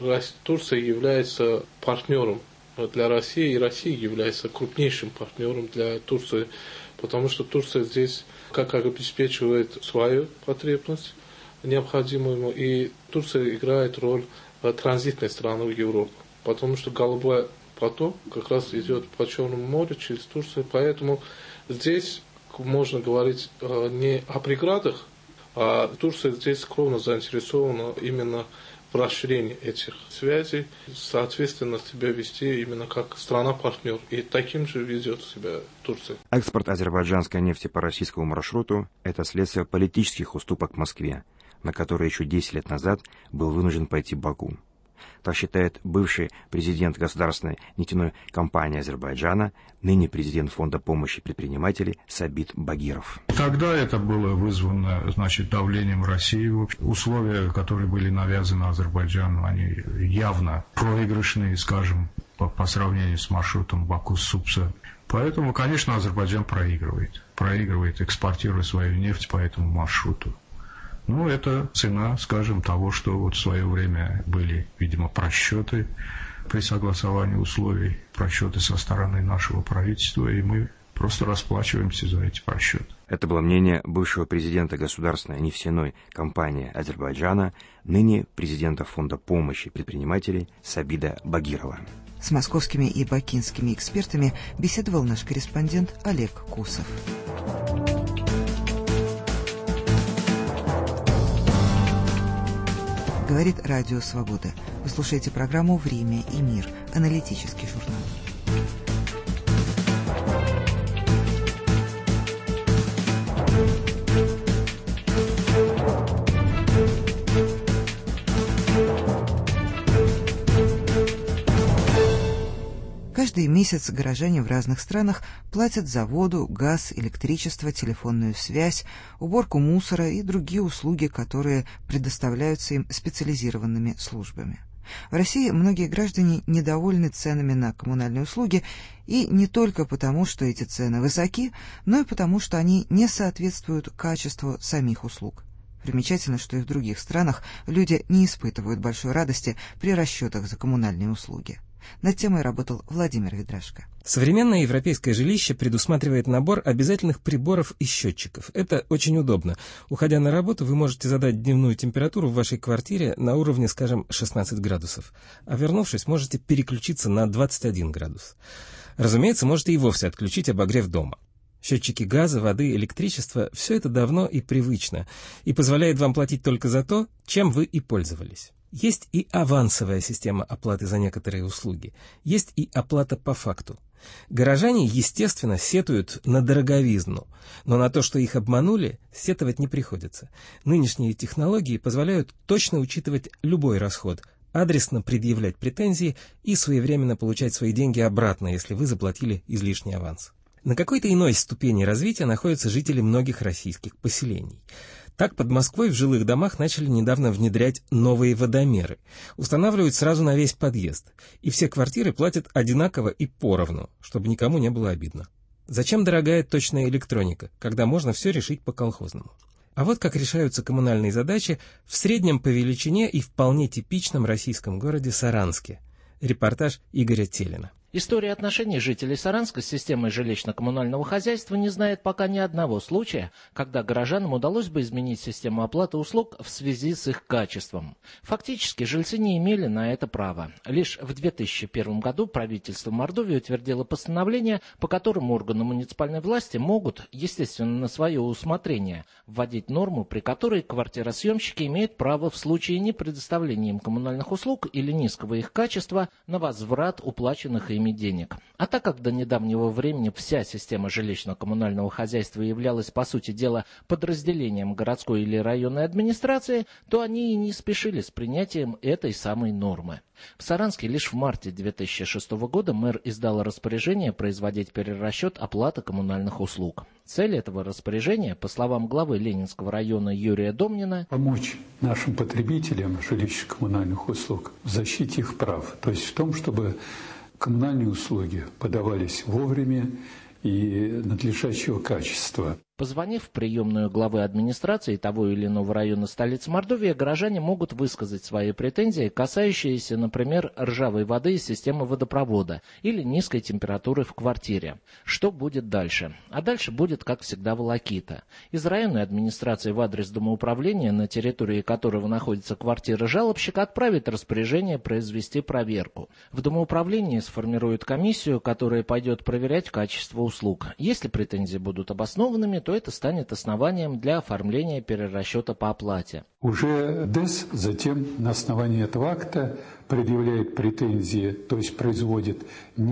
Турция является партнером для России, и Россия является крупнейшим партнером для Турции, потому что Турция здесь как обеспечивает свою потребность необходимую, и Турция играет роль транзитной страны в Европу, потому что голубой поток как раз идет по Черному морю через Турцию, поэтому здесь можно говорить не о преградах А Турция здесь кровно заинтересована именно в расширении этих связей, соответственно, себя вести именно как страна-партнер. И таким же ведет себя Турция. Экспорт азербайджанской нефти по российскому маршруту – это следствие политических уступок Москве, на которые еще десять лет назад был вынужден пойти Баку. Так считает бывший президент государственной нефтяной компании Азербайджана, ныне президент Фонда помощи предпринимателей Сабит Багиров. Тогда это было вызвано, значит, давлением России. Условия, которые были навязаны Азербайджану, они явно проигрышные, скажем, по, по сравнению с маршрутом Баку-Супса. Поэтому, конечно, Азербайджан проигрывает. Проигрывает, экспортируя свою нефть по этому маршруту. Ну, это цена, скажем, того, что вот в свое время были, видимо, просчеты при согласовании условий, просчеты со стороны нашего правительства, и мы просто расплачиваемся за эти просчеты. Это было мнение бывшего президента государственной нефтяной компании Азербайджана, ныне президента Фонда помощи предпринимателей Сабида Багирова. С московскими и бакинскими экспертами беседовал наш корреспондент Олег Кусов. Говорит Радио Свобода. Вы слушаете программу «Время и мир», аналитический журнал. Каждый месяц горожане в разных странах платят за воду, газ, электричество, телефонную связь, уборку мусора и другие услуги, которые предоставляются им специализированными службами. В России многие граждане недовольны ценами на коммунальные услуги, и не только потому, что эти цены высоки, но и потому, что они не соответствуют качеству самих услуг. Примечательно, что и в других странах люди не испытывают большой радости при расчетах за коммунальные услуги. Над темой работал Владимир Ведрашко. Современное европейское жилище предусматривает набор обязательных приборов и счетчиков. Это очень удобно. Уходя на работу, вы можете задать дневную температуру в вашей квартире на уровне, скажем, шестнадцать градусов, а вернувшись, можете переключиться на двадцать один градус. Разумеется, можете и вовсе отключить обогрев дома. Счетчики газа, воды, электричества – все это давно и привычно, и позволяет вам платить только за то, чем вы и пользовались. Есть и авансовая система оплаты за некоторые услуги, есть и оплата по факту. Горожане, естественно, сетуют на дороговизну, но на то, что их обманули, сетовать не приходится. Нынешние технологии позволяют точно учитывать любой расход, адресно предъявлять претензии и своевременно получать свои деньги обратно, если вы заплатили излишний аванс. На какой-то иной ступени развития находятся жители многих российских поселений. Так, под Москвой в жилых домах начали недавно внедрять новые водомеры. Устанавливают сразу на весь подъезд. И все квартиры платят одинаково и поровну, чтобы никому не было обидно. Зачем дорогая точная электроника, когда можно все решить по-колхозному? А вот как решаются коммунальные задачи в среднем по величине и вполне типичном российском городе Саранске. Репортаж Игоря Телина. История отношений жителей Саранска с системой жилищно-коммунального хозяйства не знает пока ни одного случая, когда горожанам удалось бы изменить систему оплаты услуг в связи с их качеством. Фактически, жильцы не имели на это права. Лишь в две тысячи первом году правительство Мордовии утвердило постановление, по которому органы муниципальной власти могут, естественно, на свое усмотрение, вводить норму, при которой квартиросъемщики имеют право в случае непредоставления им коммунальных услуг или низкого их качества на возврат уплаченных им денег. А так как до недавнего времени вся система жилищно-коммунального хозяйства являлась, по сути дела, подразделением городской или районной администрации, то они и не спешили с принятием этой самой нормы. В Саранске лишь в марте две тысячи шестого года мэр издал распоряжение производить перерасчет оплаты коммунальных услуг. Цель этого распоряжения, по словам главы Ленинского района Юрия Домнина, помочь нашим потребителям жилищно-коммунальных услуг в защите их прав, то есть в том, чтобы коммунальные услуги подавались вовремя и надлежащего качества. Позвонив в приемную главы администрации того или иного района столицы Мордовии, горожане могут высказать свои претензии, касающиеся, например, ржавой воды из системы водопровода или низкой температуры в квартире. Что будет дальше? А дальше будет, как всегда, волокита. Из районной администрации в адрес домоуправления, на территории которого находится квартира жалобщика, отправит распоряжение произвести проверку. В домоуправлении сформируют комиссию, которая пойдет проверять качество услуг. Если претензии будут обоснованными, то то это станет основанием для оформления перерасчета по оплате. Уже ДЭС затем на основании этого акта предъявляет претензии, то есть производит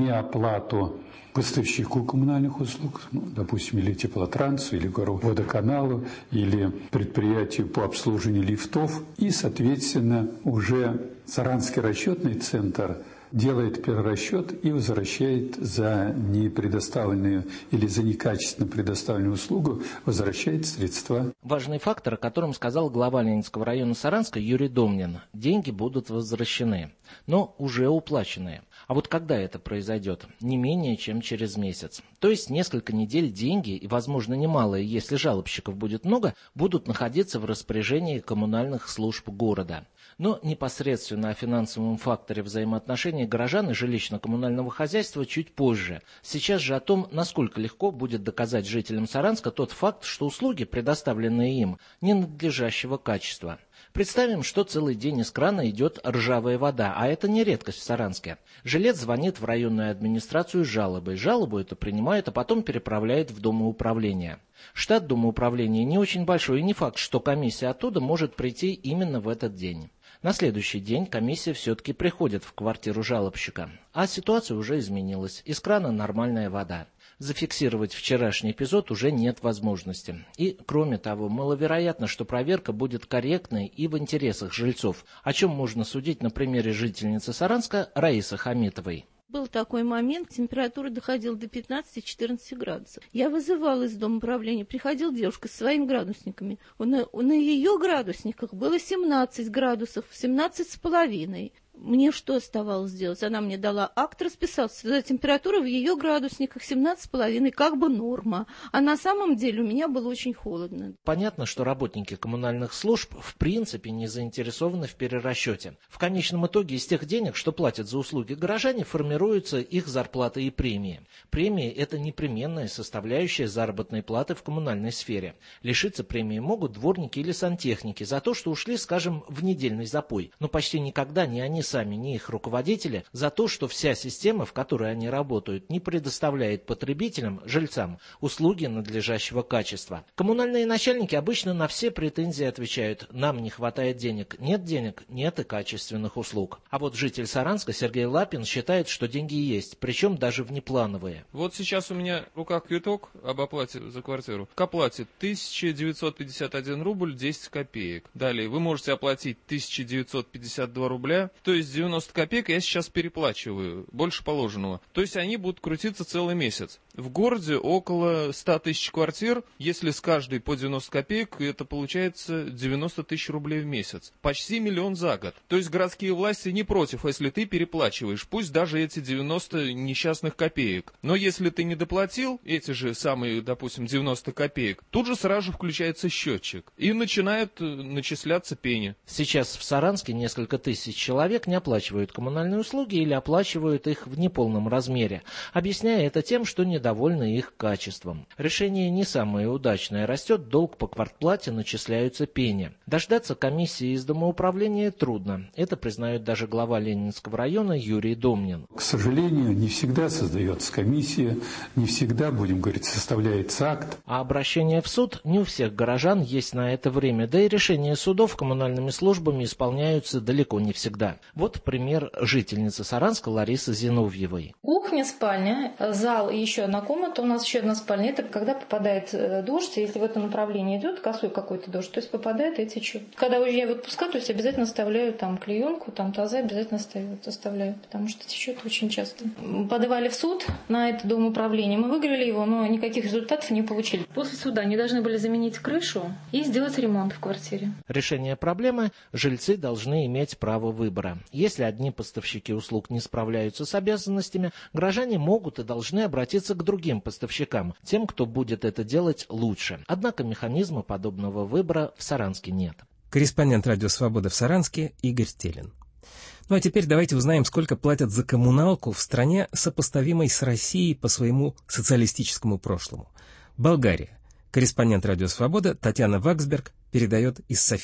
неоплату поставщику коммунальных услуг, ну, допустим, или теплотрансу, или водоканалу, или предприятию по обслуживанию лифтов. И, соответственно, уже Саранский расчетный центр делает перерасчет и возвращает за непредоставленную или за некачественно предоставленную услугу, возвращает средства. Важный фактор, о котором сказал глава Ленинского района Саранска Юрий Домнин. Деньги будут возвращены, но уже уплаченные. А вот когда это произойдет? Не менее чем через месяц. То есть несколько недель деньги, и, возможно, немалые, если жалобщиков будет много, будут находиться в распоряжении коммунальных служб города. Но непосредственно о финансовом факторе взаимоотношений горожан и жилищно-коммунального хозяйства чуть позже. Сейчас же о том, насколько легко будет доказать жителям Саранска тот факт, что услуги, предоставленные им, ненадлежащего качества. Представим, что целый день из крана идет ржавая вода, а это не редкость в Саранске. Жилец звонит в районную администрацию с жалобой. Жалобу эту принимают, а потом переправляет в Домоуправление. Штат Домоуправления не очень большой, и не факт, что комиссия оттуда может прийти именно в этот день. На следующий день комиссия все-таки приходит в квартиру жалобщика. А ситуация уже изменилась. Из крана нормальная вода. Зафиксировать вчерашний эпизод уже нет возможности. И, кроме того, маловероятно, что проверка будет корректной и в интересах жильцов, о чем можно судить на примере жительницы Саранска Раисы Хамитовой. Был такой момент, температура доходила до пятнадцати-четырнадцати градусов. Я вызывала из дома управления, приходила девушка со своими градусниками. На, на ее градусниках было семнадцать градусов, семнадцать с половиной. Мне что оставалось делать? Она мне дала акт, расписался. За температура в ее градусниках семнадцать с половиной, как бы норма. А на самом деле у меня было очень холодно. Понятно, что работники коммунальных служб в принципе не заинтересованы в перерасчете. В конечном итоге из тех денег, что платят за услуги горожане, формируются их зарплаты и премии. Премии – это непременная составляющая заработной платы в коммунальной сфере. Лишиться премии могут дворники или сантехники за то, что ушли, скажем, в недельный запой. Но почти никогда не они сами, ни их руководители, за то, что вся система, в которой они работают, не предоставляет потребителям, жильцам, услуги надлежащего качества. Коммунальные начальники обычно на все претензии отвечают: нам не хватает денег, нет денег, нет и качественных услуг. А вот житель Саранска Сергей Лапин считает, что деньги есть, причем даже внеплановые. Вот сейчас у меня в руках квиток об оплате за квартиру. К оплате тысяча девятьсот пятьдесят один рубль десять копеек. Далее вы можете оплатить тысяча девятьсот пятьдесят два рубля, то есть девяносто копеек я сейчас переплачиваю, больше положенного. То есть они будут крутиться целый месяц. В городе около ста тысяч квартир, если с каждой по девяносто копеек, это получается девяносто тысяч рублей в месяц. Почти миллион за год. То есть городские власти не против, если ты переплачиваешь, пусть даже эти девяносто несчастных копеек. Но если ты не доплатил эти же самые, допустим, девяносто копеек, тут же сразу же включается счетчик и начинает начисляться пени. Сейчас в Саранске несколько тысяч человек не оплачивают коммунальные услуги или оплачивают их в неполном размере, объясняя это тем, что недовольны их качеством. Решение не самое удачное. Растет долг по квартплате, начисляются пени. Дождаться комиссии из Домоуправления трудно. Это признает даже глава Ленинского района Юрий Домнин. К сожалению, не всегда создается комиссия, не всегда, будем говорить, составляется акт. А обращение в суд не у всех горожан есть на это время, да и решения судов коммунальными службами исполняются далеко не всегда. Вот пример жительницы Саранска Ларисы Зиновьевой. Кухня, спальня, зал и еще одна комната. У нас еще одна спальня. Это когда попадает дождь, если в этом направлении идет косой какой-то дождь, то есть попадает и течет. Когда уезжаю в отпуска, то есть обязательно оставляю там клеенку, там тазы обязательно оставляю, потому что течет очень часто. Подавали в суд на это Домоуправление, мы выиграли его, но никаких результатов не получили. После суда они должны были заменить крышу и сделать ремонт в квартире. Решение проблемы жильцы должны иметь право выбора. Если одни поставщики услуг не справляются с обязанностями, горожане могут и должны обратиться к другим поставщикам, тем, кто будет это делать лучше. Однако механизма подобного выбора в Саранске нет. Корреспондент «Радио Свобода» в Саранске Игорь Телин. Ну а теперь давайте узнаем, сколько платят за коммуналку в стране, сопоставимой с Россией по своему социалистическому прошлому. Болгария. Корреспондент «Радио Свобода» Татьяна Ваксберг передает из Софии.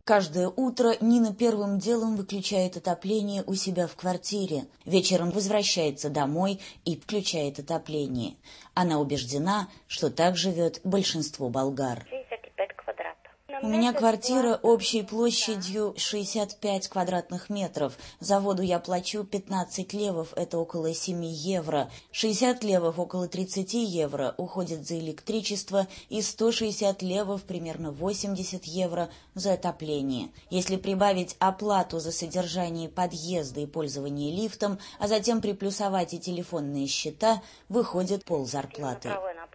Каждое утро Нина первым делом выключает отопление у себя в квартире. Вечером возвращается домой и включает отопление. Она убеждена, что так живет большинство болгар. У меня квартира общей площадью шестьдесят пять квадратных метров. За воду я плачу пятнадцать левов, это около семь евро. шестьдесят левов, около тридцать евро, уходит за электричество и сто шестьдесят левов, примерно восемьдесят евро, за отопление. Если прибавить оплату за содержание подъезда и пользование лифтом, а затем приплюсовать и телефонные счета, выходит ползарплаты.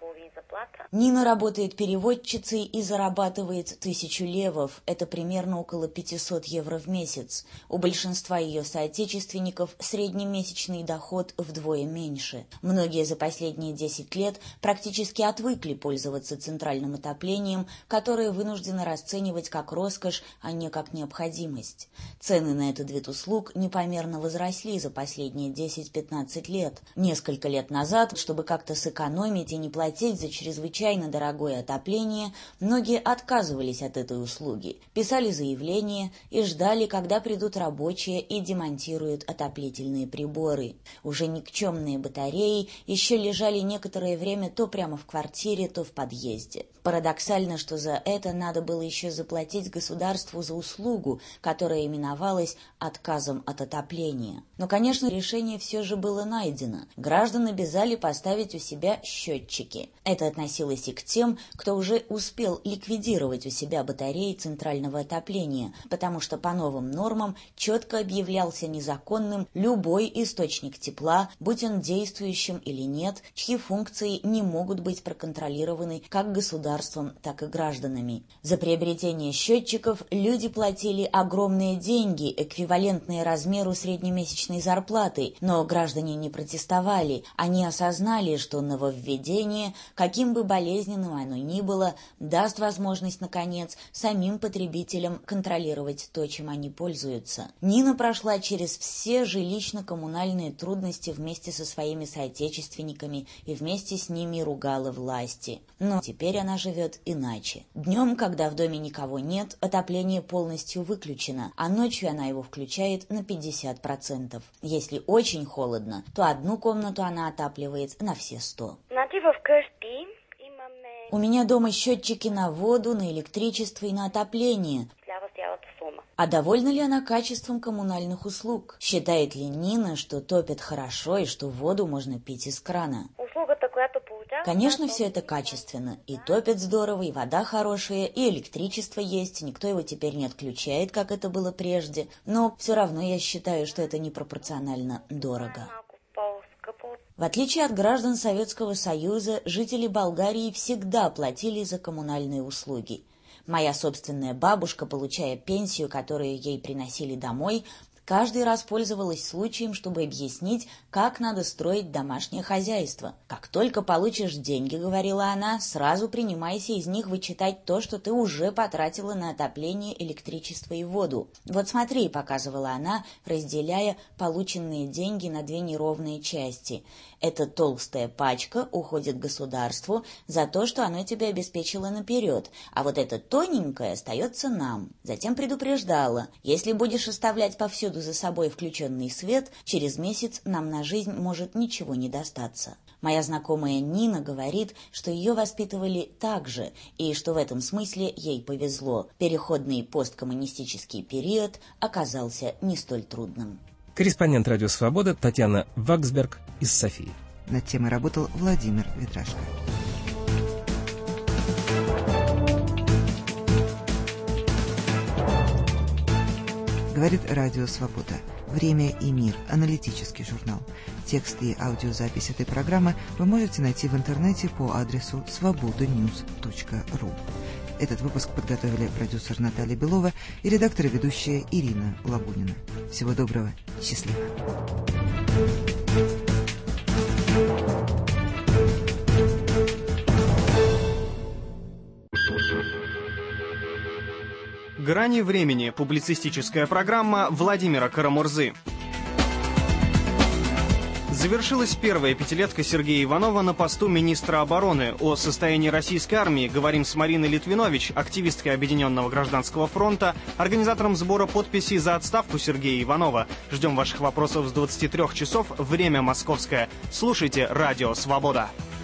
Нина работает переводчицей и зарабатывает тысячу левов, это примерно около пятьсот евро в месяц. У большинства ее соотечественников среднемесячный доход вдвое меньше. Многие за последние десять лет практически отвыкли пользоваться центральным отоплением, которое вынуждены расценивать как роскошь, а не как необходимость. Цены на этот вид услуг непомерно возросли за последние десять-пятнадцать лет. Несколько лет назад, чтобы как-то сэкономить и не платить за чрезвычайно дорогое отопление, многие отказывались от этой услуги, писали заявления и ждали, когда придут рабочие и демонтируют отоплительные приборы. Уже никчемные батареи еще лежали некоторое время то прямо в квартире, то в подъезде. Парадоксально, что за это надо было еще заплатить государству за услугу, которая именовалась отказом от отопления. Но, конечно, решение все же было найдено. Граждан обязали поставить у себя счетчики. Это относилось и к тем, кто уже успел ликвидировать у себя батареи центрального отопления, потому что по новым нормам четко объявлялся незаконным любой источник тепла, будь он действующим или нет, чьи функции не могут быть проконтролированы как государством, так и гражданами. За приобретение счетчиков люди платили огромные деньги, эквивалентные размеру среднемесячной зарплаты, но граждане не протестовали. Они осознали, что нововведение, каким бы болезненным оно ни было, даст возможность, наконец, самим потребителям контролировать то, чем они пользуются. Нина прошла через все жилищно-коммунальные трудности вместе со своими соотечественниками и вместе с ними ругала власти. Но теперь она живет иначе. Днем, когда в доме никого нет, отопление полностью выключено, а ночью она его включает на пятьдесят процентов. Если очень холодно, то одну комнату она отапливает на все сто. У меня дома счетчики на воду, на электричество и на отопление. А довольна ли она качеством коммунальных услуг? Считает ли Нина, что топит хорошо и что воду можно пить из крана? Конечно, все это качественно. И топят здорово, и вода хорошая, и электричество есть, никто его теперь не отключает, как это было прежде. Но все равно я считаю, что это непропорционально дорого. В отличие от граждан Советского Союза, жители Болгарии всегда платили за коммунальные услуги. Моя собственная бабушка, получая пенсию, которую ей приносили домой, каждый раз пользовалась случаем, чтобы объяснить, как надо строить домашнее хозяйство. «Как только получишь деньги, — говорила она, — сразу принимайся из них вычитать то, что ты уже потратила на отопление, электричество и воду. Вот смотри, — показывала она, разделяя полученные деньги на две неровные части. Эта толстая пачка уходит государству за то, что оно тебе обеспечило наперед, а вот эта тоненькая остается нам». Затем предупреждала: если будешь оставлять повсюду за собой включенный свет, через месяц нам на жизнь может ничего не достаться. Моя знакомая Нина говорит, что ее воспитывали так же, и что в этом смысле ей повезло. Переходный посткоммунистический период оказался не столь трудным. Корреспондент «Радио Свобода» Татьяна Ваксберг из Софии. Над темой работал Владимир Ветрашко. Говорит Радио Свобода. «Время и мир» – аналитический журнал. Текст и аудиозапись этой программы вы можете найти в интернете по адресу свобода ньюс точка ру. Этот выпуск подготовили продюсер Наталья Белова и редактор и ведущая Ирина Лабунина. Всего доброго. Счастливо. «Грани времени» – публицистическая программа Владимира Карамурзы. Завершилась первая пятилетка Сергея Иванова на посту министра обороны. О состоянии российской армии говорим с Мариной Литвинович, активисткой Объединенного гражданского фронта, организатором сбора подписей за отставку Сергея Иванова. Ждем ваших вопросов с двадцати трёх часов, время московское. Слушайте «Радио Свобода».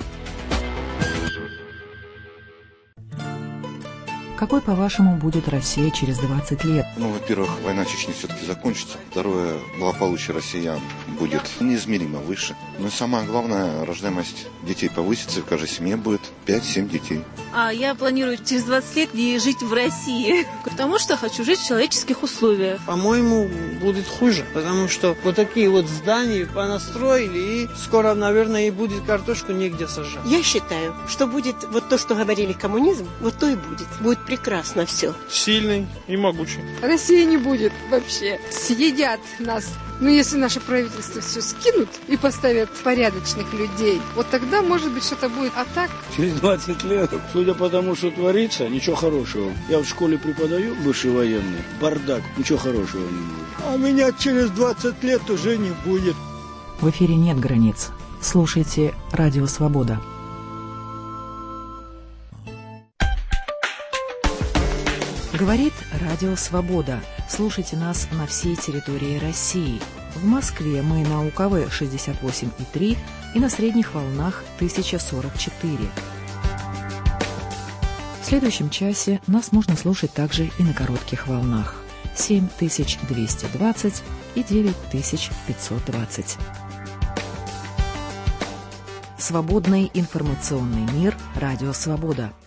Какой, по-вашему, будет Россия через двадцать лет? Ну, во-первых, война в Чечне все-таки закончится. Второе, благополучие россиян будет неизмеримо выше. Ну и самое главное, рождаемость детей повысится, в каждой семье будет пять-семь детей. А я планирую через двадцать лет не жить в России, потому что хочу жить в человеческих условиях. По-моему, будет хуже, потому что вот такие вот здания понастроили, и скоро, наверное, и будет картошку негде сажать. Я считаю, что будет вот то, что говорили коммунизм, вот то и будет. Будет прекрасно все. Сильный и могучий. России не будет вообще. Съедят нас. Но если наше правительство все скинут и поставят порядочных людей, вот тогда, может быть, что-то будет. А так... Через двадцать лет, судя по тому, что творится, ничего хорошего. Я в школе преподаю, бывший военный. Бардак, ничего хорошего не будет. А меня через двадцать лет уже не будет. В эфире нет границ. Слушайте «Радио Свобода». Говорит Радио Свобода. Слушайте нас на всей территории России. В Москве мы на УКВ шестьдесят восемь и три и на средних волнах тысяча сорок четыре. В следующем часе нас можно слушать также и на коротких волнах семь тысяч двести двадцать и девять тысяч пятьсот двадцать. Свободный информационный мир. Радио Свобода.